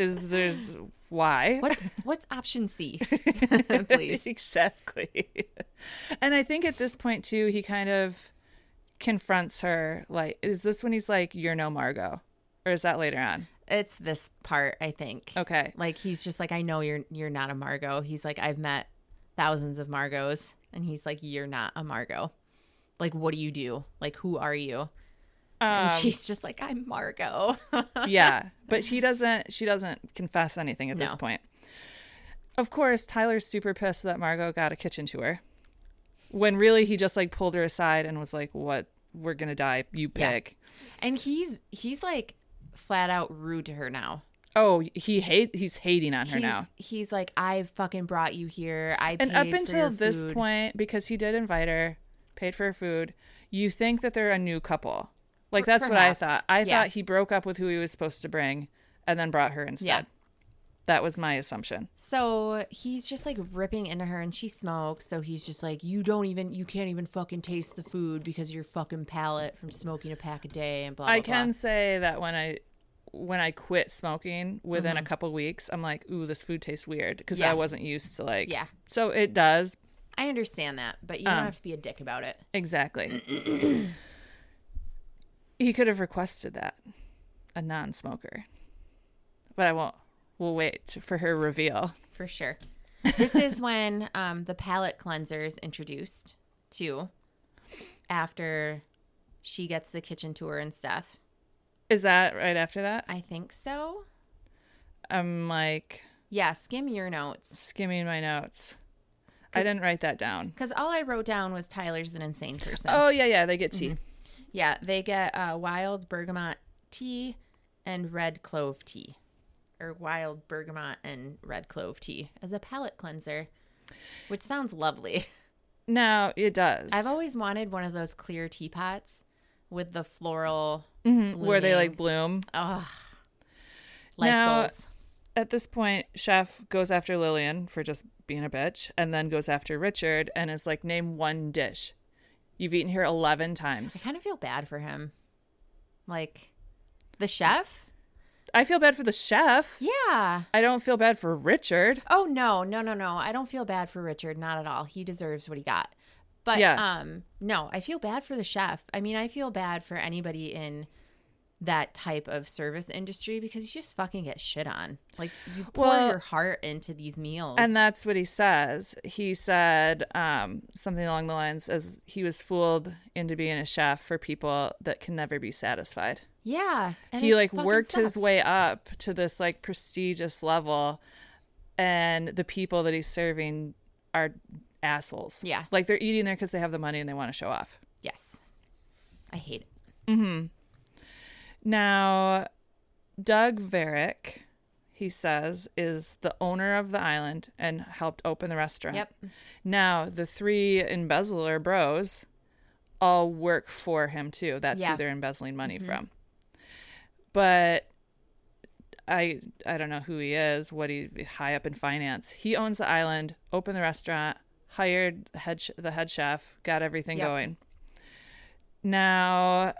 Speaker 1: why?
Speaker 2: What's option C? Please.
Speaker 1: Exactly. And I think at this point, too, he kind of confronts her. Like, is this when he's like, you're no Margot? Or is that later on?
Speaker 2: It's this part, I think.
Speaker 1: Okay.
Speaker 2: Like, he's just like, I know you're not a Margot. He's like, I've met thousands of Margos. And he's like, you're not a Margot. Like, what do you do? Like, who are you? And she's just like, I'm Margot.
Speaker 1: Yeah. But she doesn't confess anything at this point. Of course, Tyler's super pissed that Margot got a kitchen tour. When really he just like pulled her aside and was like, what? We're going to die. You pick.
Speaker 2: Yeah. And he's like flat out rude to her now.
Speaker 1: Oh, he's hating on her now.
Speaker 2: He's like, I fucking brought you here.
Speaker 1: And up until this point, because he did invite her, paid for her food, you think that they're a new couple. Like, that's what I thought. I thought he broke up with who he was supposed to bring and then brought her instead. Yeah. That was my assumption.
Speaker 2: So he's just like ripping into her and she smokes. So he's just like, you can't even fucking taste the food because your fucking palate from smoking a pack a day and blah, blah,
Speaker 1: I
Speaker 2: blah.
Speaker 1: can say that when I quit smoking within a couple weeks, I'm like, ooh, this food tastes weird because I wasn't used to like. Yeah. So it does.
Speaker 2: I understand that, but you don't have to be a dick about it.
Speaker 1: Exactly. He could have requested that, a non-smoker, but I won't. We'll wait for her reveal.
Speaker 2: For sure. This is when the palate cleanser is introduced too, after she gets the kitchen tour and stuff.
Speaker 1: Is that right after that?
Speaker 2: I think so.
Speaker 1: I'm like...
Speaker 2: Yeah, skim your notes.
Speaker 1: Skimming my notes. I didn't write that down.
Speaker 2: Because all I wrote down was Tyler's an insane person.
Speaker 1: Oh, yeah, they get tea. Mm-hmm.
Speaker 2: Yeah, they get wild bergamot tea and red clove tea. Or wild bergamot and red clove tea as a palate cleanser, which sounds lovely.
Speaker 1: No, it does.
Speaker 2: I've always wanted one of those clear teapots with the floral
Speaker 1: where they like bloom.
Speaker 2: Oh, life goals.
Speaker 1: At this point, Chef goes after Lillian for just being a bitch and then goes after Richard and is like, name one dish. You've eaten here 11 times.
Speaker 2: I kind of feel bad for him. Like, the chef?
Speaker 1: I feel bad for the chef.
Speaker 2: Yeah.
Speaker 1: I don't feel bad for Richard.
Speaker 2: Oh, no. I don't feel bad for Richard. Not at all. He deserves what he got. But, no, I feel bad for the chef. I mean, I feel bad for anybody in that type of service industry because you just fucking get shit on. Like, you pour your heart into these meals.
Speaker 1: And that's what he says. He said something along the lines as he was fooled into being a chef for people that can never be satisfied.
Speaker 2: Yeah.
Speaker 1: He like worked his way up to this like prestigious level and the people that he's serving are assholes.
Speaker 2: Yeah.
Speaker 1: Like they're eating there because they have the money and they want to show off.
Speaker 2: Yes. I hate it.
Speaker 1: Mm-hmm. Now, Doug Varick, he says, is the owner of the island and helped open the restaurant.
Speaker 2: Yep.
Speaker 1: Now, the three embezzler bros all work for him too. That's who they're embezzling money from. But I don't know who he is, high up in finance. He owns the island, opened the restaurant, hired the head chef, got everything going. Now,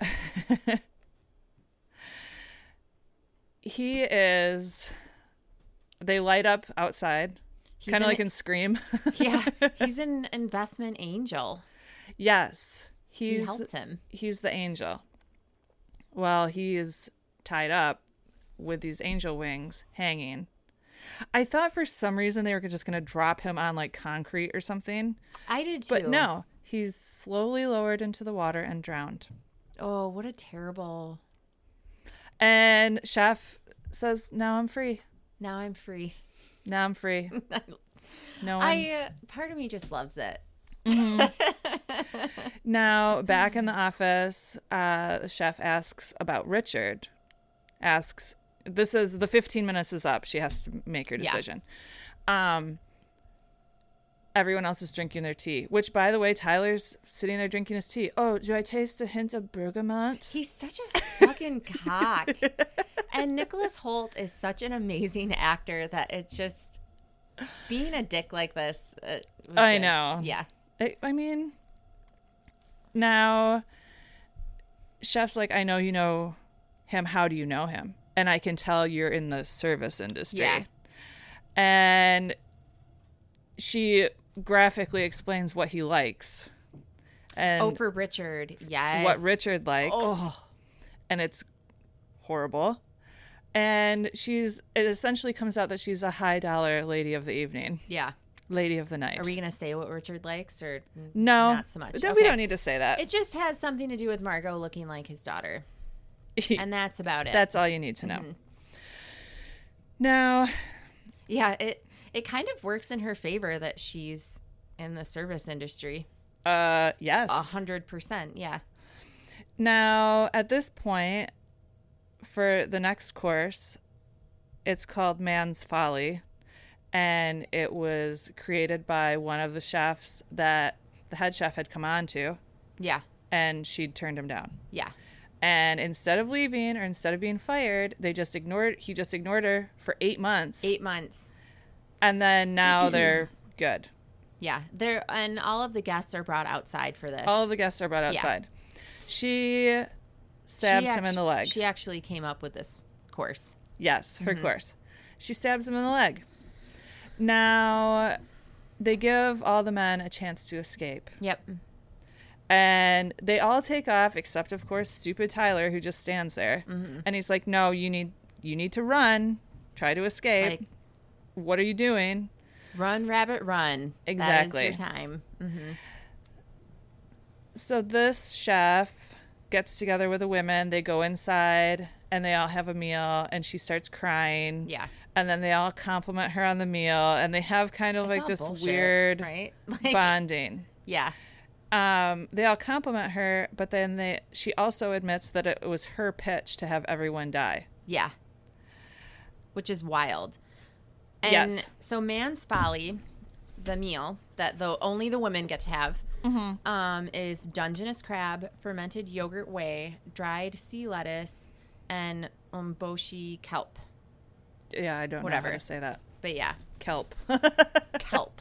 Speaker 1: they light up outside, kind of like in Scream.
Speaker 2: Yeah, he's an investment angel.
Speaker 1: Yes.
Speaker 2: He helped him.
Speaker 1: He's the angel. Well, he is tied up with these angel wings hanging. I thought for some reason they were just going to drop him on like concrete or something.
Speaker 2: I did too.
Speaker 1: But no, he's slowly lowered into the water and drowned.
Speaker 2: Oh, what a terrible...
Speaker 1: And Chef says, now I'm free.
Speaker 2: Now I'm free.
Speaker 1: Now I'm free. No one's...
Speaker 2: Part of me just loves it.
Speaker 1: Mm-hmm. Now, back in the office, the chef asks about Richard. This is the 15 minutes is up. She has to make her decision. And everyone else is drinking their tea, which, by the way, Tyler's sitting there drinking his tea. Oh, do I taste a hint of bergamot?
Speaker 2: He's such a fucking cock. And Nicholas Hoult is such an amazing actor that it's just being a dick like this.
Speaker 1: I know.
Speaker 2: Yeah.
Speaker 1: I mean, now Chef's like, I know you know him. How do you know him? And I can tell you're in the service industry.
Speaker 2: Yeah.
Speaker 1: And she graphically explains what he likes. And
Speaker 2: for Richard. Yes.
Speaker 1: what Richard likes.
Speaker 2: Oh.
Speaker 1: And it's horrible. And it essentially comes out that she's a high dollar lady of the evening.
Speaker 2: Yeah.
Speaker 1: Lady of the night.
Speaker 2: Are we going to say what Richard likes or
Speaker 1: no,
Speaker 2: not so much?
Speaker 1: No,
Speaker 2: Okay.
Speaker 1: we don't need to say that.
Speaker 2: It just has something to do with Margot looking like his daughter. And that's about it.
Speaker 1: That's all you need to know.
Speaker 2: Mm-hmm.
Speaker 1: Now,
Speaker 2: Yeah, it kind of works in her favor that she's in the service industry.
Speaker 1: yes.
Speaker 2: 100%, yeah.
Speaker 1: Now, at this point, for the next course, it's called Man's Folly, and it was created by one of the chefs that the head chef had come on to,
Speaker 2: Yeah,
Speaker 1: and she'd turned him down.
Speaker 2: yeah.
Speaker 1: And instead of leaving or instead of being fired, he just ignored her for 8 months.
Speaker 2: 8 months.
Speaker 1: And then now they're good.
Speaker 2: Yeah, and all of the guests are brought outside for this.
Speaker 1: All of the guests are brought outside. She stabs him in the leg.
Speaker 2: She actually came up with this course.
Speaker 1: Yes, her course. She stabs him in the leg. Now, they give all the men a chance to escape.
Speaker 2: Yep.
Speaker 1: And they all take off, except, of course, stupid Tyler, who just stands there.
Speaker 2: Mm-hmm.
Speaker 1: And he's like, no, you need to run. Try to escape. What are you doing?
Speaker 2: Run, rabbit, run.
Speaker 1: Exactly.
Speaker 2: That is your time. Mm-hmm.
Speaker 1: So this chef gets together with the women. They go inside, and they all have a meal, and she starts crying.
Speaker 2: Yeah.
Speaker 1: And then they all compliment her on the meal, and they have kind of
Speaker 2: It's
Speaker 1: like
Speaker 2: all
Speaker 1: this
Speaker 2: bullshit,
Speaker 1: weird
Speaker 2: right?
Speaker 1: bonding.
Speaker 2: Yeah.
Speaker 1: They all compliment her, but then she also admits that it was her pitch to have everyone die.
Speaker 2: Yeah. Which is wild. And
Speaker 1: Yes.
Speaker 2: so Man's Folly, the meal that only the women get to have, is Dungeness crab, fermented yogurt whey, dried sea lettuce, and umboshi kelp.
Speaker 1: Yeah, I don't know how to say that.
Speaker 2: But yeah,
Speaker 1: Kelp.
Speaker 2: kelp.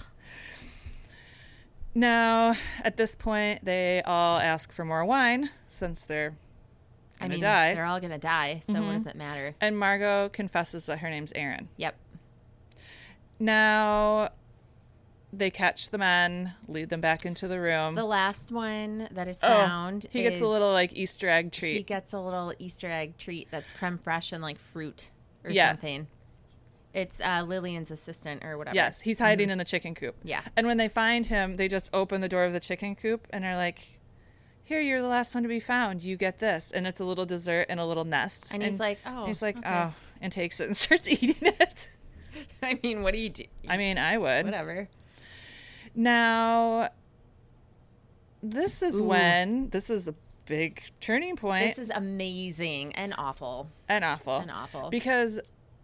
Speaker 1: Now, at this point, they all ask for more wine since they're going to die.
Speaker 2: They're all going to die, so what does it matter?
Speaker 1: And Margot confesses that her name's Erin.
Speaker 2: Yep.
Speaker 1: Now, they catch the men, lead them back into the room.
Speaker 2: The last one that is found
Speaker 1: he gets a little, like, Easter egg treat.
Speaker 2: He gets a little Easter egg treat that's creme fraiche and, like, fruit or
Speaker 1: Yeah.
Speaker 2: something. It's Lillian's assistant or whatever.
Speaker 1: Yes, he's hiding in the chicken coop.
Speaker 2: Yeah.
Speaker 1: And when they find him, they just open the door of the chicken coop and are like, here, you're the last one to be found. You get this. And it's a little dessert in a little nest.
Speaker 2: And he's like, oh.
Speaker 1: He's like,
Speaker 2: okay.
Speaker 1: oh, and takes it and starts eating it.
Speaker 2: I mean, what do you do?
Speaker 1: I mean, I would.
Speaker 2: Whatever.
Speaker 1: Now, this is a big turning point.
Speaker 2: This is amazing and awful.
Speaker 1: And awful.
Speaker 2: And awful.
Speaker 1: Because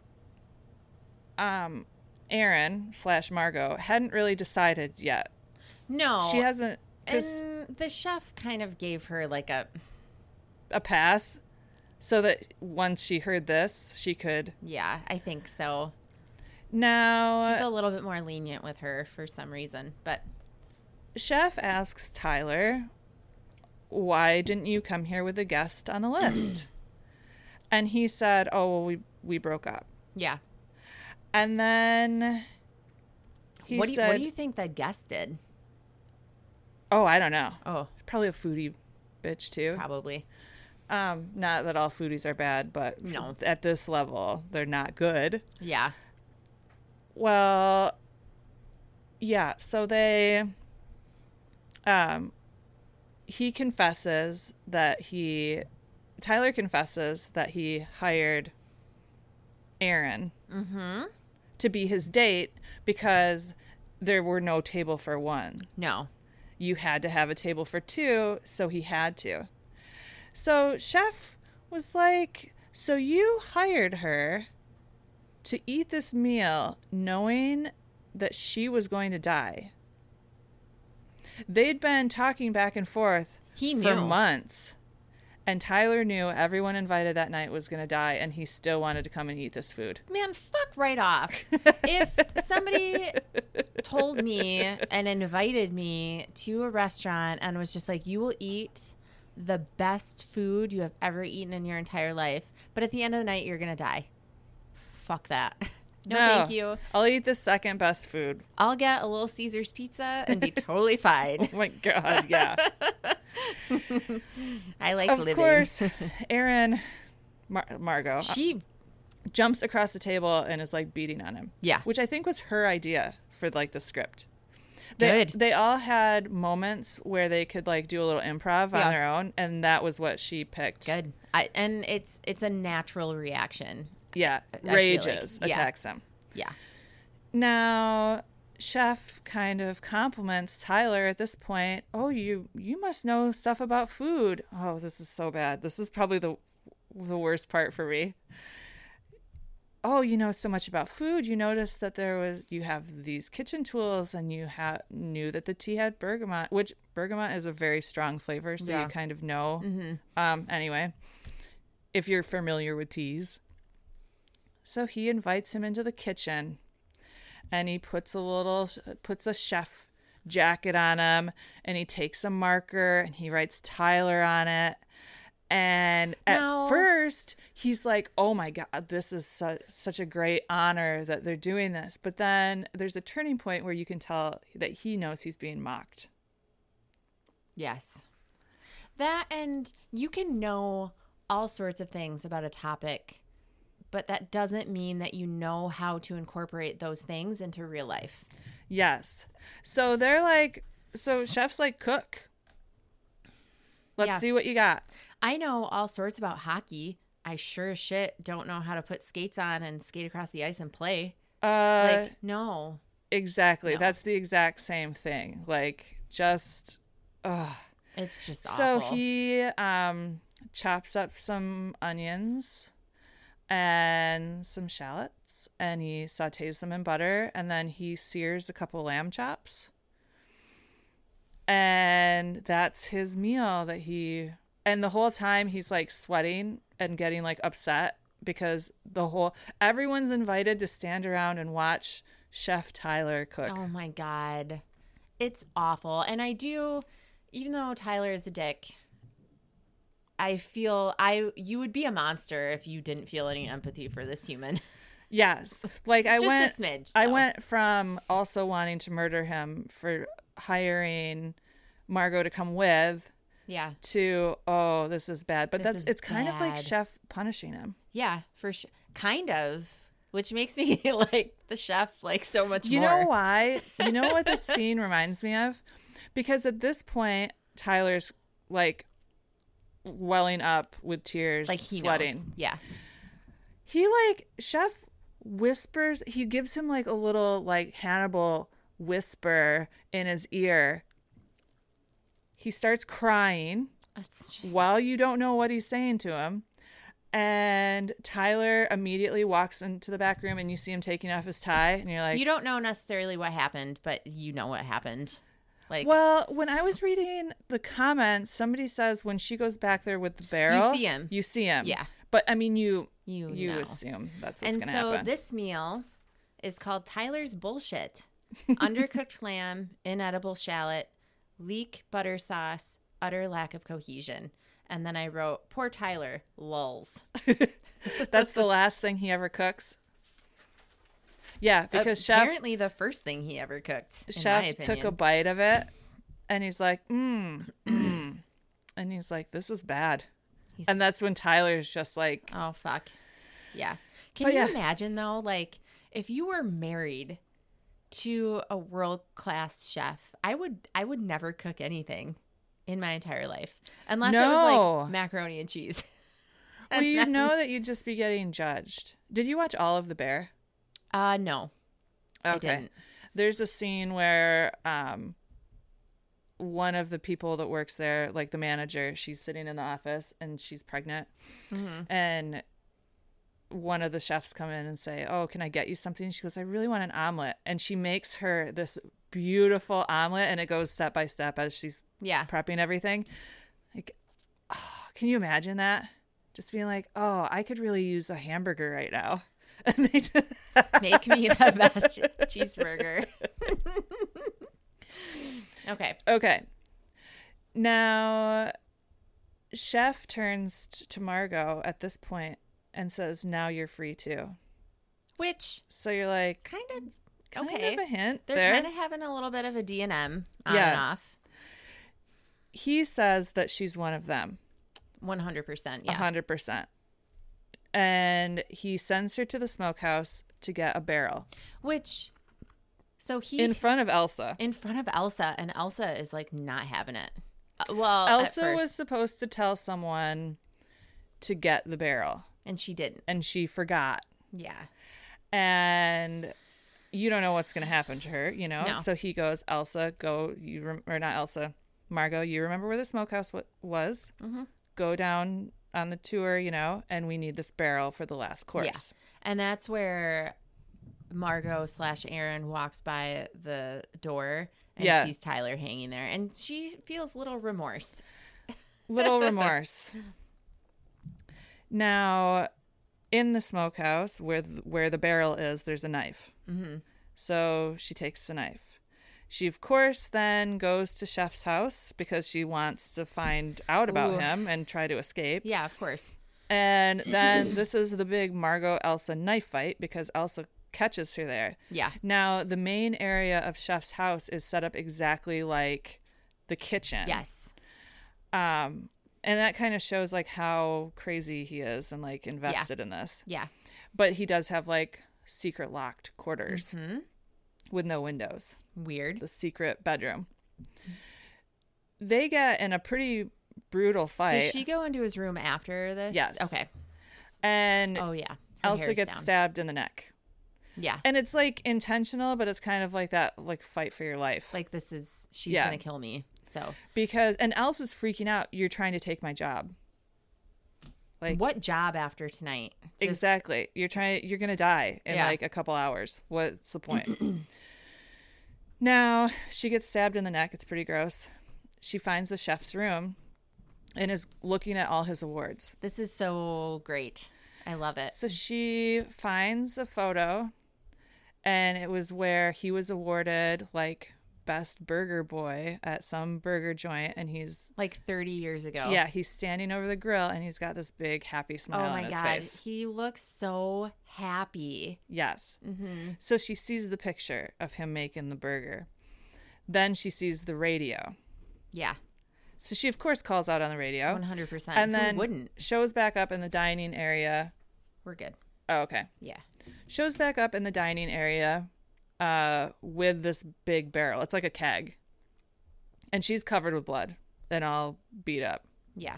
Speaker 1: Erin/Margot hadn't really decided yet.
Speaker 2: No.
Speaker 1: She hasn't.
Speaker 2: And the chef kind of gave her like a
Speaker 1: pass so that once she heard this, she could.
Speaker 2: Yeah, I think so.
Speaker 1: Now,
Speaker 2: He's a little bit more lenient with her for some reason, but
Speaker 1: Chef asks Tyler, why didn't you come here with a guest on the list? And he said, oh, well, we broke up.
Speaker 2: yeah.
Speaker 1: And then he said,
Speaker 2: what do you think the guest did?
Speaker 1: oh, I don't know.
Speaker 2: Oh,
Speaker 1: Probably a foodie bitch too.
Speaker 2: probably.
Speaker 1: Not that all foodies are bad, but
Speaker 2: No.
Speaker 1: at this level, they're not good.
Speaker 2: Yeah.
Speaker 1: Well, yeah, so he confesses that Tyler confesses that he hired Erin to be his date because there were no table for one.
Speaker 2: No.
Speaker 1: You had to have a table for two, so he had to. So Chef was like, so you hired her to eat this meal knowing that she was going to die. They'd been talking back and forth
Speaker 2: He
Speaker 1: for
Speaker 2: knew.
Speaker 1: months. And Tyler knew everyone invited that night was going to die, and he still wanted to come and eat this food.
Speaker 2: Man, fuck right off. If somebody told me and invited me to a restaurant and was just like, you will eat the best food you have ever eaten in your entire life, but at the end of the night, you're going to die. Fuck that. No, thank you.
Speaker 1: I'll eat the second best food.
Speaker 2: I'll get a Little Caesars pizza and be totally fine.
Speaker 1: Oh my God, yeah.
Speaker 2: I like
Speaker 1: Of
Speaker 2: living.
Speaker 1: course, Erin, Margot,
Speaker 2: She,
Speaker 1: jumps across the table and is like beating on him.
Speaker 2: Yeah.
Speaker 1: Which I think was her idea for like the script.
Speaker 2: Good.
Speaker 1: They all had moments where they could like do a little improv
Speaker 2: Yeah.
Speaker 1: on their own, and that was what she picked.
Speaker 2: good. And it's a natural reaction.
Speaker 1: Yeah.
Speaker 2: feel
Speaker 1: Rages,
Speaker 2: like- yeah.
Speaker 1: attacks him.
Speaker 2: Yeah.
Speaker 1: Now, Chef kind of compliments Tyler at this point. Oh, you must know stuff about food. Oh, this is so bad. This is probably the worst part for me. Oh, you know so much about food. You noticed that you have these kitchen tools, and you knew that the tea had bergamot, which bergamot is a very strong flavor, so
Speaker 2: Yeah.
Speaker 1: you kind of know. Anyway, if you're familiar with teas. So he invites him into the kitchen, and he puts a chef jacket on him, and he takes a marker and he writes Tyler on it. And at
Speaker 2: No.
Speaker 1: first he's like, oh my God, this is such a great honor that they're doing this. But then there's a turning point where you can tell that he knows he's being mocked.
Speaker 2: Yes. That, and you can know all sorts of things about a topic, but that doesn't mean that you know how to incorporate those things into real life.
Speaker 1: Yes. So chef's like, cook. Let's
Speaker 2: Yeah.
Speaker 1: see what you got.
Speaker 2: I know all sorts about hockey. I sure as shit don't know how to put skates on and skate across the ice and play. No.
Speaker 1: Exactly.
Speaker 2: No.
Speaker 1: That's the exact same thing. Like, just,
Speaker 2: It's just
Speaker 1: So
Speaker 2: awful.
Speaker 1: he chops up some onions and some shallots, and he sautés them in butter, and then he sears a couple lamb chops. And that's his meal and the whole time he's like sweating and getting like upset because everyone's invited to stand around and watch Chef Tyler cook.
Speaker 2: Oh my God. It's awful. And I do, even though Tyler is a dick, I feel you would be a monster if you didn't feel any empathy for this human.
Speaker 1: Yes. Like
Speaker 2: Just a smidge,
Speaker 1: I
Speaker 2: though.
Speaker 1: went from also wanting to murder him for hiring Margot to come with
Speaker 2: Yeah.
Speaker 1: to, oh, this is bad. But
Speaker 2: This is
Speaker 1: it's kind of like
Speaker 2: bad.
Speaker 1: Chef punishing him.
Speaker 2: Yeah, for sure. Kind of. Which makes me like the chef like so much
Speaker 1: You
Speaker 2: more.
Speaker 1: know why? You know what this scene reminds me of? Because at this point, Tyler's like welling up with tears,
Speaker 2: Like he
Speaker 1: sweating.
Speaker 2: knows. Yeah.
Speaker 1: He like Chef whispers, he gives him like a little like Hannibal whisper in his ear. He starts crying
Speaker 2: It's just,
Speaker 1: while you don't know what he's saying to him. And Tyler immediately walks into the back room, and you see him taking off his tie, and you're like,
Speaker 2: you don't know necessarily what happened, but you know what happened. Like,
Speaker 1: well, when I was reading the comments, somebody says when she goes back there with the barrel,
Speaker 2: You see him. Yeah.
Speaker 1: But I mean, you
Speaker 2: know.
Speaker 1: assume that's what's
Speaker 2: And
Speaker 1: going to
Speaker 2: so
Speaker 1: happen.
Speaker 2: this meal is called Tyler's Bullshit. Undercooked lamb, inedible shallot, leek butter sauce, utter lack of cohesion. And then I wrote, poor Tyler, lulz.
Speaker 1: That's the last thing he ever cooks. Yeah, because Chef
Speaker 2: Apparently the first thing he ever cooked, in my
Speaker 1: Chef
Speaker 2: opinion.
Speaker 1: took a bite of it, and he's like, and he's like, this is bad. And that's when Tyler's just like,
Speaker 2: Oh, fuck. Yeah. Can
Speaker 1: But
Speaker 2: you
Speaker 1: yeah.
Speaker 2: imagine, though, like, if you were married to a world-class chef, I would never cook anything in my entire life. Unless it was,
Speaker 1: No.
Speaker 2: like, macaroni and cheese.
Speaker 1: well, you know that you'd just be getting judged. Did you watch all of The Bear?
Speaker 2: No. I
Speaker 1: Okay.
Speaker 2: didn't.
Speaker 1: There's a scene where one of the people that works there, like the manager, she's sitting in the office and she's pregnant.
Speaker 2: Mm-hmm.
Speaker 1: And one of the chefs come in and say, "Oh, can I get you something?" She goes, "I really want an omelet." And she makes her this beautiful omelet, and it goes step by step as she's prepping everything. Like, oh, can you imagine that? Just being like, "Oh, I could really use a hamburger right now." And they just
Speaker 2: make me the best cheeseburger. Okay.
Speaker 1: Now, Chef turns to Margot at this point and says, "Now you're free too."
Speaker 2: Which,
Speaker 1: so you're like,
Speaker 2: kind of
Speaker 1: a hint.
Speaker 2: They're kind of having a little bit of a D&M on and off.
Speaker 1: He says that she's one of them.
Speaker 2: 100%. Yeah.
Speaker 1: 100%. And he sends her to the smokehouse to get a barrel.
Speaker 2: Which, so he
Speaker 1: in front of Elsa.
Speaker 2: And Elsa is like not having it. Well,
Speaker 1: Elsa was supposed to tell someone to get the barrel.
Speaker 2: And she didn't.
Speaker 1: And she forgot.
Speaker 2: Yeah.
Speaker 1: And you don't know what's going to happen to her, you know?
Speaker 2: No.
Speaker 1: So he goes, "Elsa, go, or not Elsa, Margot, you remember where the smokehouse was?
Speaker 2: Mm-hmm.
Speaker 1: Go down on the tour, you know, and we need this barrel for the last course."
Speaker 2: Yeah. And that's where Margot/Aaron walks by the door and sees Tyler hanging there. And she feels little remorse.
Speaker 1: Now, in the smokehouse where the barrel is, there's a knife.
Speaker 2: Mm-hmm.
Speaker 1: So she takes the knife. She, of course, then goes to Chef's house because she wants to find out about him and try to escape.
Speaker 2: Yeah, of course.
Speaker 1: And then this is the big Margot-Elsa knife fight because Elsa catches her there.
Speaker 2: Yeah.
Speaker 1: Now, the main area of Chef's house is set up exactly like the kitchen.
Speaker 2: Yes.
Speaker 1: And that kind of shows like how crazy he is and like invested in this.
Speaker 2: Yeah.
Speaker 1: But he does have like secret locked quarters with no windows.
Speaker 2: Weird.
Speaker 1: The secret bedroom. They get in a pretty brutal fight.
Speaker 2: Does she go into his room after this?
Speaker 1: Yes.
Speaker 2: Okay.
Speaker 1: And Elsa gets
Speaker 2: down.
Speaker 1: stabbed in the neck.
Speaker 2: Yeah.
Speaker 1: And it's like intentional, but it's kind of like that, like fight for your life.
Speaker 2: Like she's going to kill me. So
Speaker 1: and Elsa's freaking out. You're trying to take my job. Like,
Speaker 2: what job after tonight?
Speaker 1: Exactly. You're going to die in like a couple hours. What's the point? Now, she gets stabbed in the neck. It's pretty gross. She finds the chef's room and is looking at all his awards.
Speaker 2: This is so great. I love it.
Speaker 1: So she finds a photo, and it was where he was awarded like best burger boy at some burger joint, and he's
Speaker 2: like 30 years ago.
Speaker 1: Yeah, he's standing over the grill and he's got this big happy smile on his face.
Speaker 2: He looks so happy.
Speaker 1: Yes.
Speaker 2: Mm-hmm.
Speaker 1: So she sees the picture of him making the burger. Then she sees the radio.
Speaker 2: Yeah.
Speaker 1: So she of course calls out on the radio.
Speaker 2: 100%.
Speaker 1: And then
Speaker 2: who wouldn't?
Speaker 1: Shows back up in the dining area.
Speaker 2: We're good.
Speaker 1: Oh, okay.
Speaker 2: Yeah.
Speaker 1: Shows back up in the dining area with this big barrel. It's like a keg. And she's covered with blood and all beat up.
Speaker 2: Yeah.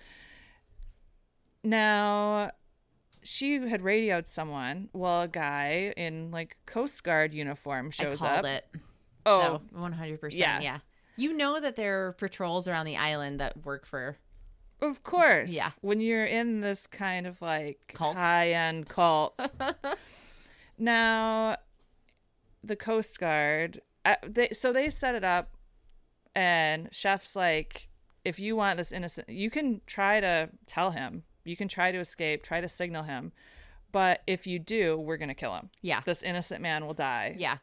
Speaker 1: Now, she had radioed someone. Well, a guy in like Coast Guard uniform shows up.
Speaker 2: I called it.
Speaker 1: Oh,
Speaker 2: no, 100%. Yeah. You know that there are patrols around the island that work for...
Speaker 1: Of course.
Speaker 2: Yeah.
Speaker 1: When you're in this kind of like
Speaker 2: cult.
Speaker 1: High-end cult. Now, the Coast Guard, they set it up, and Chef's like, if you want this innocent, you can try to tell him. You can try to escape, try to signal him. But if you do, we're going to kill him.
Speaker 2: Yeah.
Speaker 1: This innocent man will die.
Speaker 2: Yeah.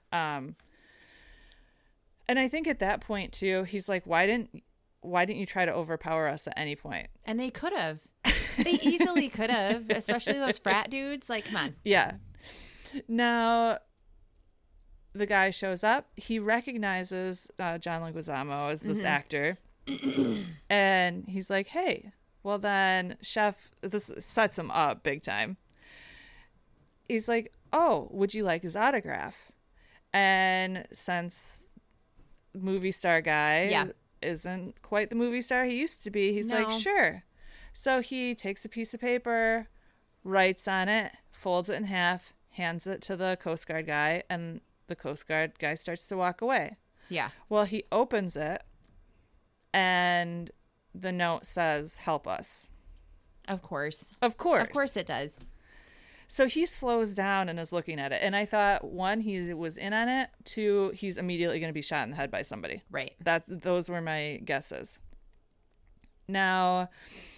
Speaker 1: And I think at that point, too, he's like, why didn't you try to overpower us at any point?
Speaker 2: And they could have. They easily could have, especially those frat dudes. Like, come on.
Speaker 1: Yeah. Now, the guy shows up. He recognizes John Leguizamo as this actor. And he's like, hey, well then, Chef, this sets him up big time. He's like, oh, would you like his autograph? And since movie star guy isn't quite the movie star he used to be, he's like, sure. So he takes a piece of paper, writes on it, folds it in half, hands it to the Coast Guard guy, and the Coast Guard guy starts to walk away.
Speaker 2: Yeah.
Speaker 1: Well, he opens it, and the note says, help us.
Speaker 2: Of course.
Speaker 1: Of course.
Speaker 2: Of course it does.
Speaker 1: So he slows down and is looking at it. And I thought, one, he was in on it. Two, he's immediately going to be shot in the head by somebody.
Speaker 2: Right.
Speaker 1: Those were my guesses. Now,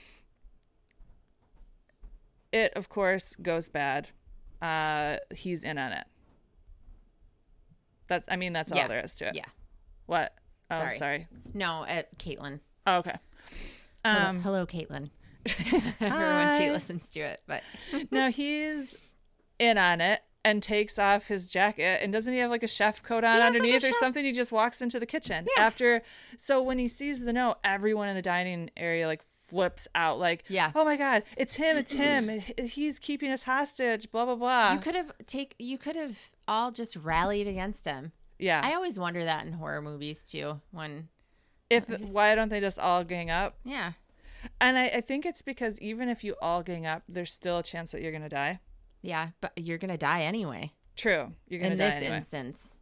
Speaker 1: it, of course, goes bad. He's in on it. That's all there is to it.
Speaker 2: Yeah.
Speaker 1: What? Oh, sorry.
Speaker 2: No, Caitlin.
Speaker 1: Oh, okay.
Speaker 2: Hello, Caitlin. Everyone, she listens to it, but
Speaker 1: no, he's in on it and takes off his jacket. And doesn't he have like a chef coat on underneath or something? He just walks into the kitchen after. So when he sees the note, everyone in the dining area like flips out, like, oh my God, it's him. He's keeping us hostage. Blah blah blah.
Speaker 2: You could have all just rallied against him.
Speaker 1: Yeah,
Speaker 2: I always wonder that in horror movies too.
Speaker 1: Why don't they just all gang up?
Speaker 2: Yeah.
Speaker 1: And I think it's because even if you all gang up, there's still a chance that you're going to die.
Speaker 2: Yeah, but you're going to die anyway.
Speaker 1: True. You're going to die anyway.
Speaker 2: In this instance.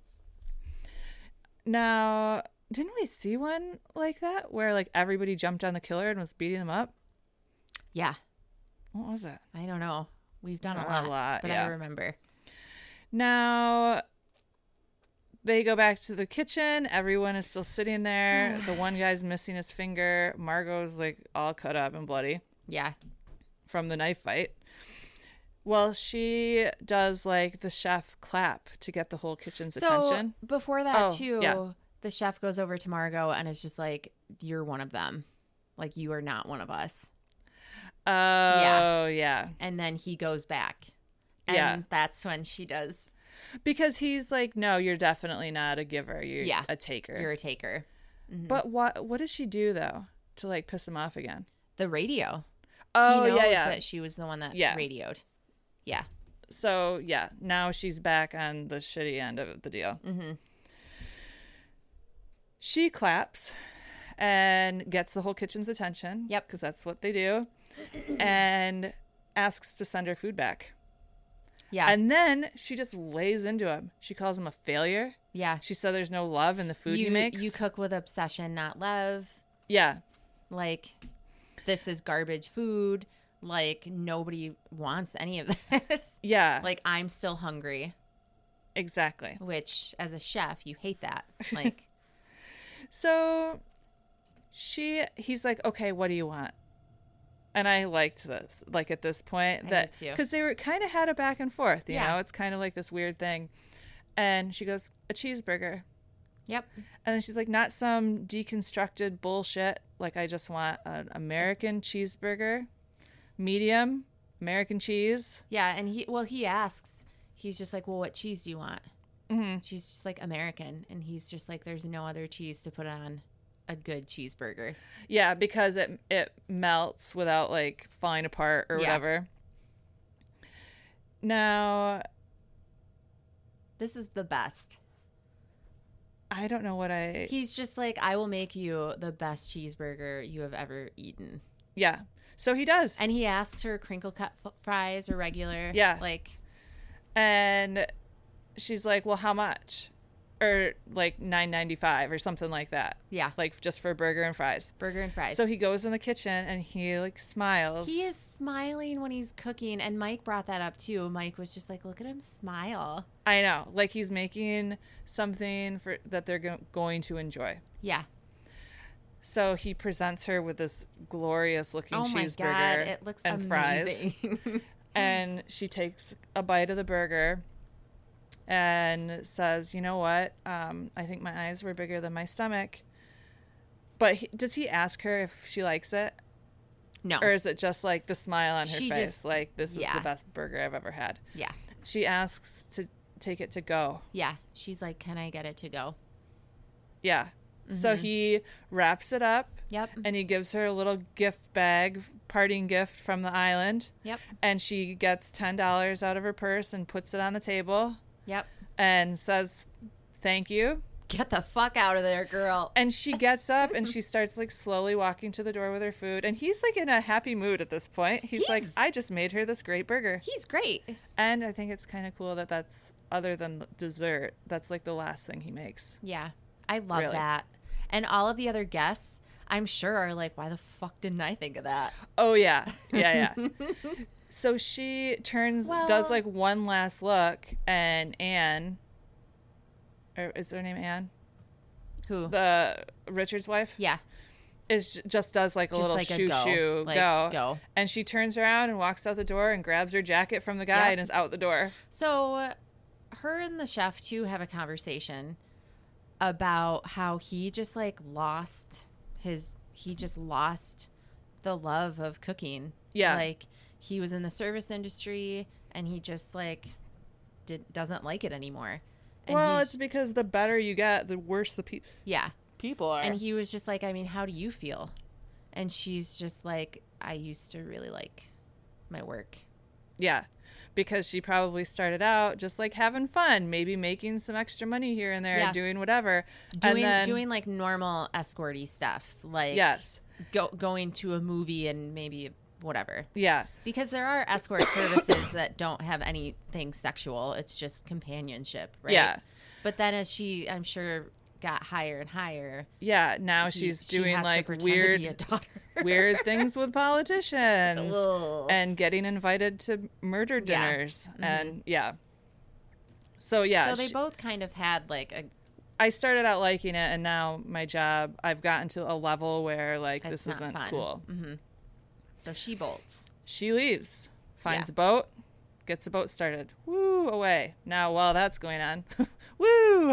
Speaker 1: Now, didn't we see one like that where like everybody jumped on the killer and was beating them up?
Speaker 2: Yeah.
Speaker 1: What was it?
Speaker 2: I don't know. We've done a lot, but I remember.
Speaker 1: Now, they go back to the kitchen. Everyone is still sitting there. The one guy's missing his finger. Margot's like all cut up and bloody.
Speaker 2: Yeah.
Speaker 1: From the knife fight. Well, she does like the chef clap to get the whole kitchen's attention.
Speaker 2: Before that the chef goes over to Margot and is just like, "You're one of them. Like, you are not one of us."
Speaker 1: Oh, yeah.
Speaker 2: And then he goes back. And that's when she does.
Speaker 1: Because he's like, no, you're definitely not a giver. You're a taker.
Speaker 2: You're a taker. Mm-hmm.
Speaker 1: But what does she do, though, to, like, piss him off again?
Speaker 2: The radio.
Speaker 1: Oh,
Speaker 2: he knows that she was the one that radioed. Yeah.
Speaker 1: So, now she's back on the shitty end of the deal.
Speaker 2: Mm-hmm.
Speaker 1: She claps and gets the whole kitchen's attention.
Speaker 2: Yep.
Speaker 1: Because that's what they do. And asks to send her food back.
Speaker 2: Yeah.
Speaker 1: And then she just lays into him. She calls him a failure.
Speaker 2: Yeah.
Speaker 1: She said there's no love in the food he makes.
Speaker 2: You cook with obsession, not love.
Speaker 1: Yeah.
Speaker 2: Like, this is garbage food. Like, nobody wants any of this.
Speaker 1: Yeah.
Speaker 2: Like, I'm still hungry.
Speaker 1: Exactly.
Speaker 2: Which, as a chef, you hate that. Like.
Speaker 1: So, he's like, okay, what do you want? And I liked this, like at this point, that because they were kind of had a back and forth, you know, it's kind of like this weird thing. And she goes, a cheeseburger.
Speaker 2: Yep.
Speaker 1: And then she's like, not some deconstructed bullshit. Like, I just want an American cheeseburger, medium, American cheese.
Speaker 2: Yeah. And he asks, he's just like, well, what cheese do you want? Mm-hmm. She's just like, American. And he's just like, there's no other cheese to put on a good cheeseburger.
Speaker 1: Yeah, because it melts without like falling apart or whatever. Now,
Speaker 2: this is the best.
Speaker 1: I don't know what
Speaker 2: He's just like, I will make you the best cheeseburger you have ever eaten.
Speaker 1: Yeah. So he does.
Speaker 2: And he asks her crinkle cut fries or regular.
Speaker 1: Yeah.
Speaker 2: Like.
Speaker 1: And she's like, well, how much? Or like $9.95 or something like that.
Speaker 2: Yeah.
Speaker 1: Like just for burger and fries.
Speaker 2: Burger and fries.
Speaker 1: So he goes in the kitchen and he like smiles.
Speaker 2: He is smiling when he's cooking. And Mike brought that up too. Mike was just like, look at him smile.
Speaker 1: I know. Like he's making something that they're going to enjoy.
Speaker 2: Yeah.
Speaker 1: So he presents her with this glorious looking cheeseburger.
Speaker 2: Oh my God. It looks
Speaker 1: and
Speaker 2: amazing.
Speaker 1: Fries. And she takes a bite of the burger. And says, you know what? I think my eyes were bigger than my stomach. But does he ask her if she likes it?
Speaker 2: No.
Speaker 1: Or is it just like the smile on her face? Like, this is the best burger I've ever had.
Speaker 2: Yeah.
Speaker 1: She asks to take it to go.
Speaker 2: Yeah. She's like, can I get it to go?
Speaker 1: Yeah. Mm-hmm. So he wraps it up.
Speaker 2: Yep.
Speaker 1: And he gives her a little gift bag, parting gift from the island.
Speaker 2: Yep.
Speaker 1: And she gets $10 out of her purse and puts it on the table.
Speaker 2: Yep.
Speaker 1: And says, thank you.
Speaker 2: Get the fuck out of there, girl.
Speaker 1: And she gets up and she starts like slowly walking to the door with her food. And he's like in a happy mood at this point. He's like, I just made her this great burger.
Speaker 2: He's great.
Speaker 1: And I think it's kind of cool that that's, other than dessert, that's like the last thing he makes.
Speaker 2: Yeah. I love that. And all of the other guests, I'm sure, are like, why the fuck didn't I think of that?
Speaker 1: Oh, yeah. Yeah, yeah. So she does
Speaker 2: Well-
Speaker 1: like one last look, and Anne, or is her name Anne?
Speaker 2: Who?
Speaker 1: The Richard's wife?
Speaker 2: Yeah.
Speaker 1: Just does like a
Speaker 2: Just
Speaker 1: little
Speaker 2: like a
Speaker 1: shoo
Speaker 2: go.
Speaker 1: shoo
Speaker 2: Like,
Speaker 1: go.
Speaker 2: go.
Speaker 1: And she turns around and walks out the door and grabs her jacket from the guy
Speaker 2: Yep.
Speaker 1: and is out the door.
Speaker 2: So her and the chef too have a conversation about how he just like lost the love of cooking.
Speaker 1: Yeah.
Speaker 2: Like he was in the service industry and he just like doesn't like it anymore. And
Speaker 1: Well, it's because the better you get, the worse the
Speaker 2: yeah.
Speaker 1: people are.
Speaker 2: And he was just like, I mean, how do you feel? And she's just like, I used to really like my work.
Speaker 1: Yeah, because she probably started out just like having fun, maybe making some extra money here and there,
Speaker 2: Yeah.
Speaker 1: doing whatever.
Speaker 2: Doing
Speaker 1: and then,
Speaker 2: doing like normal escorty stuff. Like
Speaker 1: yes.
Speaker 2: going to a movie and maybe whatever.
Speaker 1: Yeah.
Speaker 2: Because there are escort services that don't have anything sexual. It's just companionship, right?
Speaker 1: Yeah.
Speaker 2: But then as she, I'm sure, got higher and higher.
Speaker 1: Yeah, now she's doing
Speaker 2: has to
Speaker 1: like
Speaker 2: pretend to
Speaker 1: weird
Speaker 2: be a daughter.
Speaker 1: weird things with politicians
Speaker 2: Ugh.
Speaker 1: and getting invited to murder
Speaker 2: Yeah.
Speaker 1: dinners and yeah. So yeah,
Speaker 2: So they both kind of had like a.
Speaker 1: I started out liking it, and now my job, I've gotten to a level where like
Speaker 2: It's
Speaker 1: this
Speaker 2: not
Speaker 1: isn't
Speaker 2: fun.
Speaker 1: cool.
Speaker 2: So she bolts.
Speaker 1: She leaves, finds
Speaker 2: Yeah.
Speaker 1: a boat, gets a boat started. Woo, away. Now while that's going on, woo.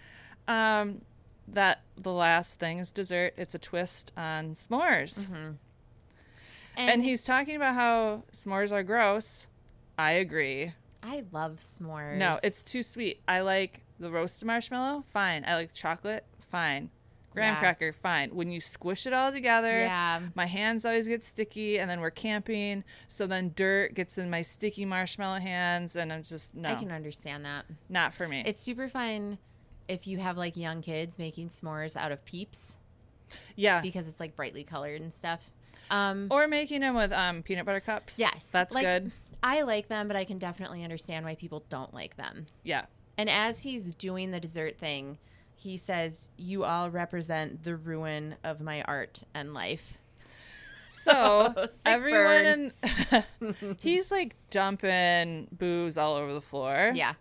Speaker 1: That the last thing is dessert. It's a twist on s'mores. And he's talking about how s'mores are gross. I agree.
Speaker 2: I love s'mores.
Speaker 1: No, it's too sweet. I like the roasted marshmallow, fine. I like chocolate, fine. Graham
Speaker 2: Yeah.
Speaker 1: cracker, fine. When you squish it all together,
Speaker 2: Yeah.
Speaker 1: my hands always get sticky, and then we're camping, so then dirt gets in my sticky marshmallow hands, and I'm just, no,
Speaker 2: I can understand that.
Speaker 1: not for me.
Speaker 2: It's super fun if you have like young kids making s'mores out of Peeps
Speaker 1: Yeah.
Speaker 2: because it's like brightly colored and stuff.
Speaker 1: Or making them with peanut butter cups.
Speaker 2: Yes.
Speaker 1: That's
Speaker 2: like,
Speaker 1: good.
Speaker 2: I like them, but I can definitely understand why people don't like them.
Speaker 1: Yeah.
Speaker 2: And as he's doing the dessert thing, he says, "You all represent the ruin of my art and life."
Speaker 1: So
Speaker 2: Sick
Speaker 1: everyone in he's like dumping booze all over the floor.
Speaker 2: Yeah.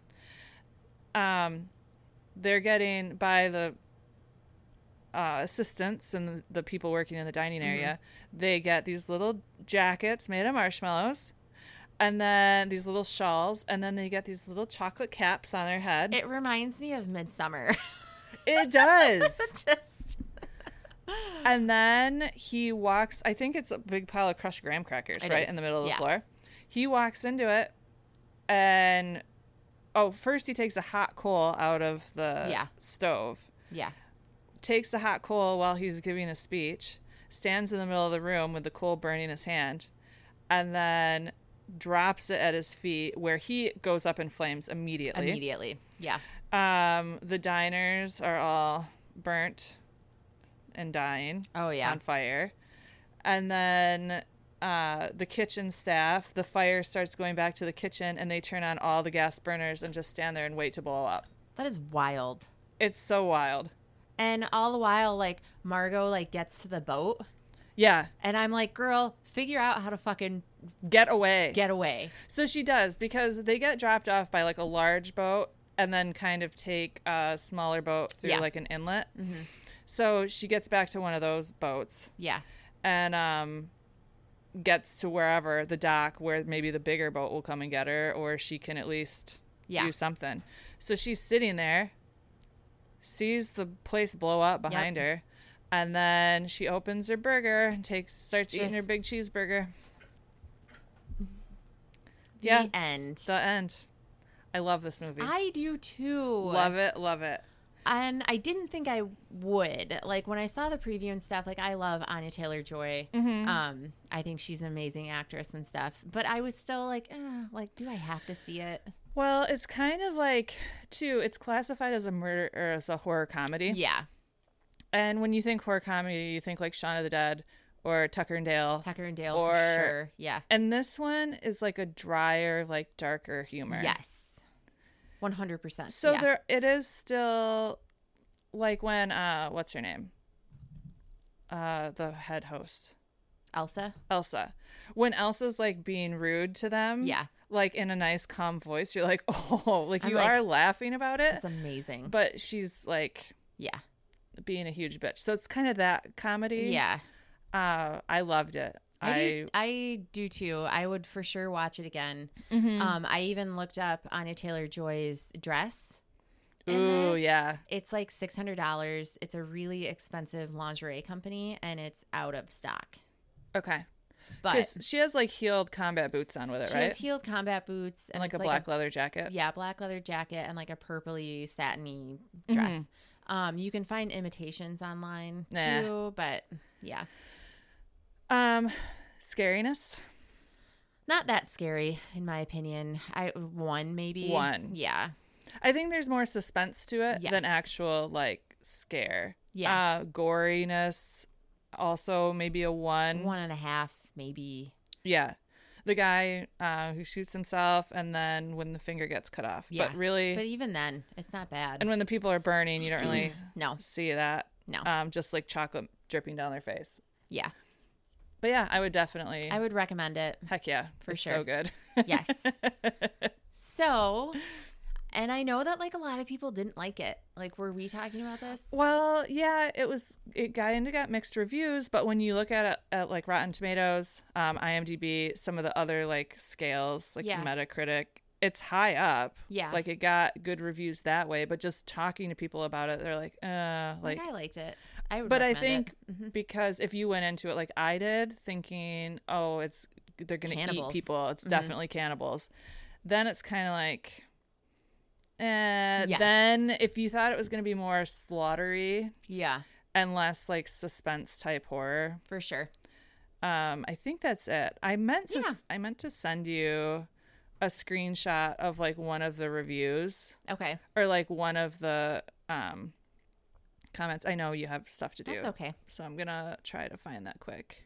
Speaker 1: They're getting by the assistants and the people working in the dining area. They get these little jackets made of marshmallows, and then these little shawls, and then they get these little chocolate caps on their head.
Speaker 2: It reminds me of Midsummer.
Speaker 1: It does.
Speaker 2: Just
Speaker 1: And then he walks, I think it's a big pile of crushed graham crackers,
Speaker 2: It
Speaker 1: right
Speaker 2: is.
Speaker 1: in the middle of the
Speaker 2: Yeah.
Speaker 1: floor. He walks into it, and first he takes a hot coal out of the
Speaker 2: Yeah.
Speaker 1: stove,
Speaker 2: yeah.
Speaker 1: takes a hot coal while he's giving a speech, stands in the middle of the room with the coal burning his hand, and then drops it at his feet, where he goes up in flames immediately.
Speaker 2: Immediately. Yeah.
Speaker 1: The diners are all burnt and dying.
Speaker 2: Oh, yeah.
Speaker 1: On fire. And then the kitchen staff, the fire starts going back to the kitchen, and they turn on all the gas burners and just stand there and wait to blow up.
Speaker 2: That is wild.
Speaker 1: It's so wild.
Speaker 2: And all the while, like, Margot, like, gets to the boat.
Speaker 1: Yeah.
Speaker 2: And I'm like, girl, figure out how to fucking
Speaker 1: Get away.
Speaker 2: get away.
Speaker 1: So she does, because they get dropped off by like a large boat and then kind of take a smaller boat through
Speaker 2: Yeah.
Speaker 1: like an inlet. So she gets back to one of those boats
Speaker 2: Yeah.
Speaker 1: and gets to wherever, the dock, where maybe the bigger boat will come and get her, or she can at least
Speaker 2: Yeah.
Speaker 1: do something. So she's sitting there, sees the place blow up behind her, and then she opens her burger and starts eating her
Speaker 2: Just-
Speaker 1: big cheeseburger.
Speaker 2: The
Speaker 1: Yeah.
Speaker 2: end.
Speaker 1: The end. I love this movie.
Speaker 2: I do too.
Speaker 1: Love it, love it.
Speaker 2: And I didn't think I would. Like when I saw the preview and stuff, like I love Anya Taylor-Joy. I think she's an amazing actress and stuff. But I was still like, do I have to see it?
Speaker 1: Well, it's kind of like, too, it's classified as a murder or as a horror comedy.
Speaker 2: Yeah.
Speaker 1: And when you think horror comedy, you think like Shaun of the Dead or Tucker and Dale.
Speaker 2: Tucker and Dale
Speaker 1: Or-
Speaker 2: for sure. Yeah.
Speaker 1: And this one is like a drier, like darker humor.
Speaker 2: Yes. 100%.
Speaker 1: So
Speaker 2: yeah.
Speaker 1: it is still like when what's her name? The head host.
Speaker 2: Elsa.
Speaker 1: Elsa. when Elsa's like being rude to them,
Speaker 2: Yeah.
Speaker 1: like in a nice calm voice, you're like, oh, like
Speaker 2: I'm
Speaker 1: you
Speaker 2: like,
Speaker 1: are laughing about it.
Speaker 2: It's amazing.
Speaker 1: But she's like
Speaker 2: Yeah.
Speaker 1: being a huge bitch. So it's kind of that comedy.
Speaker 2: Yeah.
Speaker 1: I loved it.
Speaker 2: I do too. I would for sure watch it again. I even looked up Anya Taylor-Joy's dress.
Speaker 1: Ooh, yeah.
Speaker 2: It's like $600. It's a really expensive lingerie company, and it's out of stock.
Speaker 1: Okay.
Speaker 2: But
Speaker 1: Because she has like heeled combat boots on with it,
Speaker 2: she
Speaker 1: right?
Speaker 2: has heeled combat boots
Speaker 1: And like
Speaker 2: it's
Speaker 1: a black leather jacket.
Speaker 2: Yeah, black leather jacket and like a purpley satiny dress. You can find imitations online too, but yeah.
Speaker 1: Scariness?
Speaker 2: Not that scary in my opinion. One maybe.
Speaker 1: One.
Speaker 2: Yeah.
Speaker 1: I think there's more suspense to it
Speaker 2: Yes.
Speaker 1: than actual like scare.
Speaker 2: Yeah.
Speaker 1: Goriness, also maybe a 1.
Speaker 2: 1.5 maybe.
Speaker 1: Yeah. The guy who shoots himself and then when the finger gets cut off.
Speaker 2: Yeah.
Speaker 1: But really,
Speaker 2: But even then, it's not bad.
Speaker 1: and when the people are burning, you don't really
Speaker 2: No.
Speaker 1: see that.
Speaker 2: No.
Speaker 1: Just like chocolate dripping down their face.
Speaker 2: Yeah.
Speaker 1: But yeah, I would definitely.
Speaker 2: I would recommend it.
Speaker 1: Heck yeah.
Speaker 2: For
Speaker 1: it's
Speaker 2: sure.
Speaker 1: so good.
Speaker 2: Yes. So, and I know that like a lot of people didn't like it. Like, were we talking about this?
Speaker 1: Well, yeah, it got mixed reviews, but when you look at it at like Rotten Tomatoes, IMDb, some of the other like scales, like
Speaker 2: Yeah.
Speaker 1: Metacritic, it's high up.
Speaker 2: Yeah.
Speaker 1: Like it got good reviews that way, but just talking to people about it, they're like,
Speaker 2: Like I liked it. I would
Speaker 1: but I
Speaker 2: recommend
Speaker 1: think
Speaker 2: it.
Speaker 1: because if you went into it like I did, thinking, oh, they're going to eat
Speaker 2: Cannibals.
Speaker 1: people, it's definitely cannibals, then it's kind of like,
Speaker 2: Yes.
Speaker 1: Then if you thought it was going to be more slaughtery
Speaker 2: Yeah,
Speaker 1: and less like suspense type horror,
Speaker 2: for sure.
Speaker 1: I think that's it. I meant to send you a screenshot of like one of the reviews
Speaker 2: Okay.
Speaker 1: or like one of the comments. I know you have stuff to do.
Speaker 2: That's okay.
Speaker 1: So I'm gonna try to find that quick.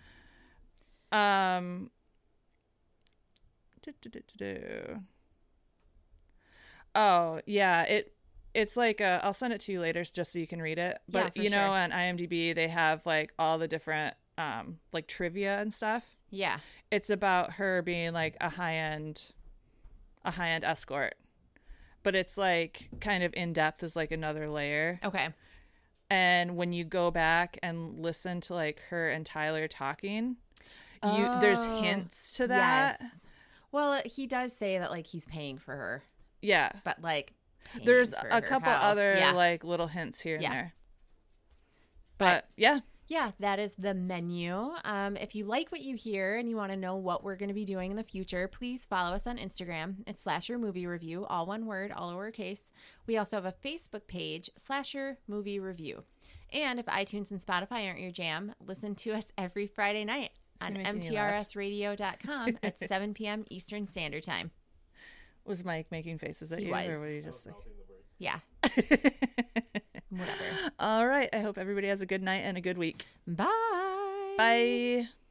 Speaker 1: Oh yeah, it's like I'll send it to you later just so you can read it.
Speaker 2: Yeah,
Speaker 1: But
Speaker 2: for
Speaker 1: you know,
Speaker 2: sure.
Speaker 1: on IMDb they have like all the different like trivia and stuff.
Speaker 2: Yeah.
Speaker 1: It's about her being like a high end escort. But it's like kind of in depth as like another layer.
Speaker 2: Okay.
Speaker 1: And when you go back and listen to like her and Tyler talking, there's hints to that.
Speaker 2: Yes. Well, he does say that like he's paying for her,
Speaker 1: Yeah.
Speaker 2: but like paying
Speaker 1: There's
Speaker 2: for
Speaker 1: a
Speaker 2: her
Speaker 1: couple
Speaker 2: how?
Speaker 1: other
Speaker 2: Yeah.
Speaker 1: like little hints here and
Speaker 2: Yeah.
Speaker 1: there. But yeah.
Speaker 2: Yeah, that is the menu. If you like what you hear and you want to know what we're going to be doing in the future, please follow us on Instagram. It's Slasher Movie Review, all one word, all lowercase. We also have a Facebook page, Slasher Movie Review. And if iTunes and Spotify aren't your jam, listen to us every Friday night on
Speaker 1: making me laugh.
Speaker 2: mtrsradio.com at 7 p.m. Eastern Standard Time.
Speaker 1: Was Mike making faces at
Speaker 2: He
Speaker 1: you?
Speaker 2: was.
Speaker 1: Or were you just like...
Speaker 2: Yeah. Whatever.
Speaker 1: All right. I hope everybody has a good night and a good week.
Speaker 2: Bye.
Speaker 1: Bye.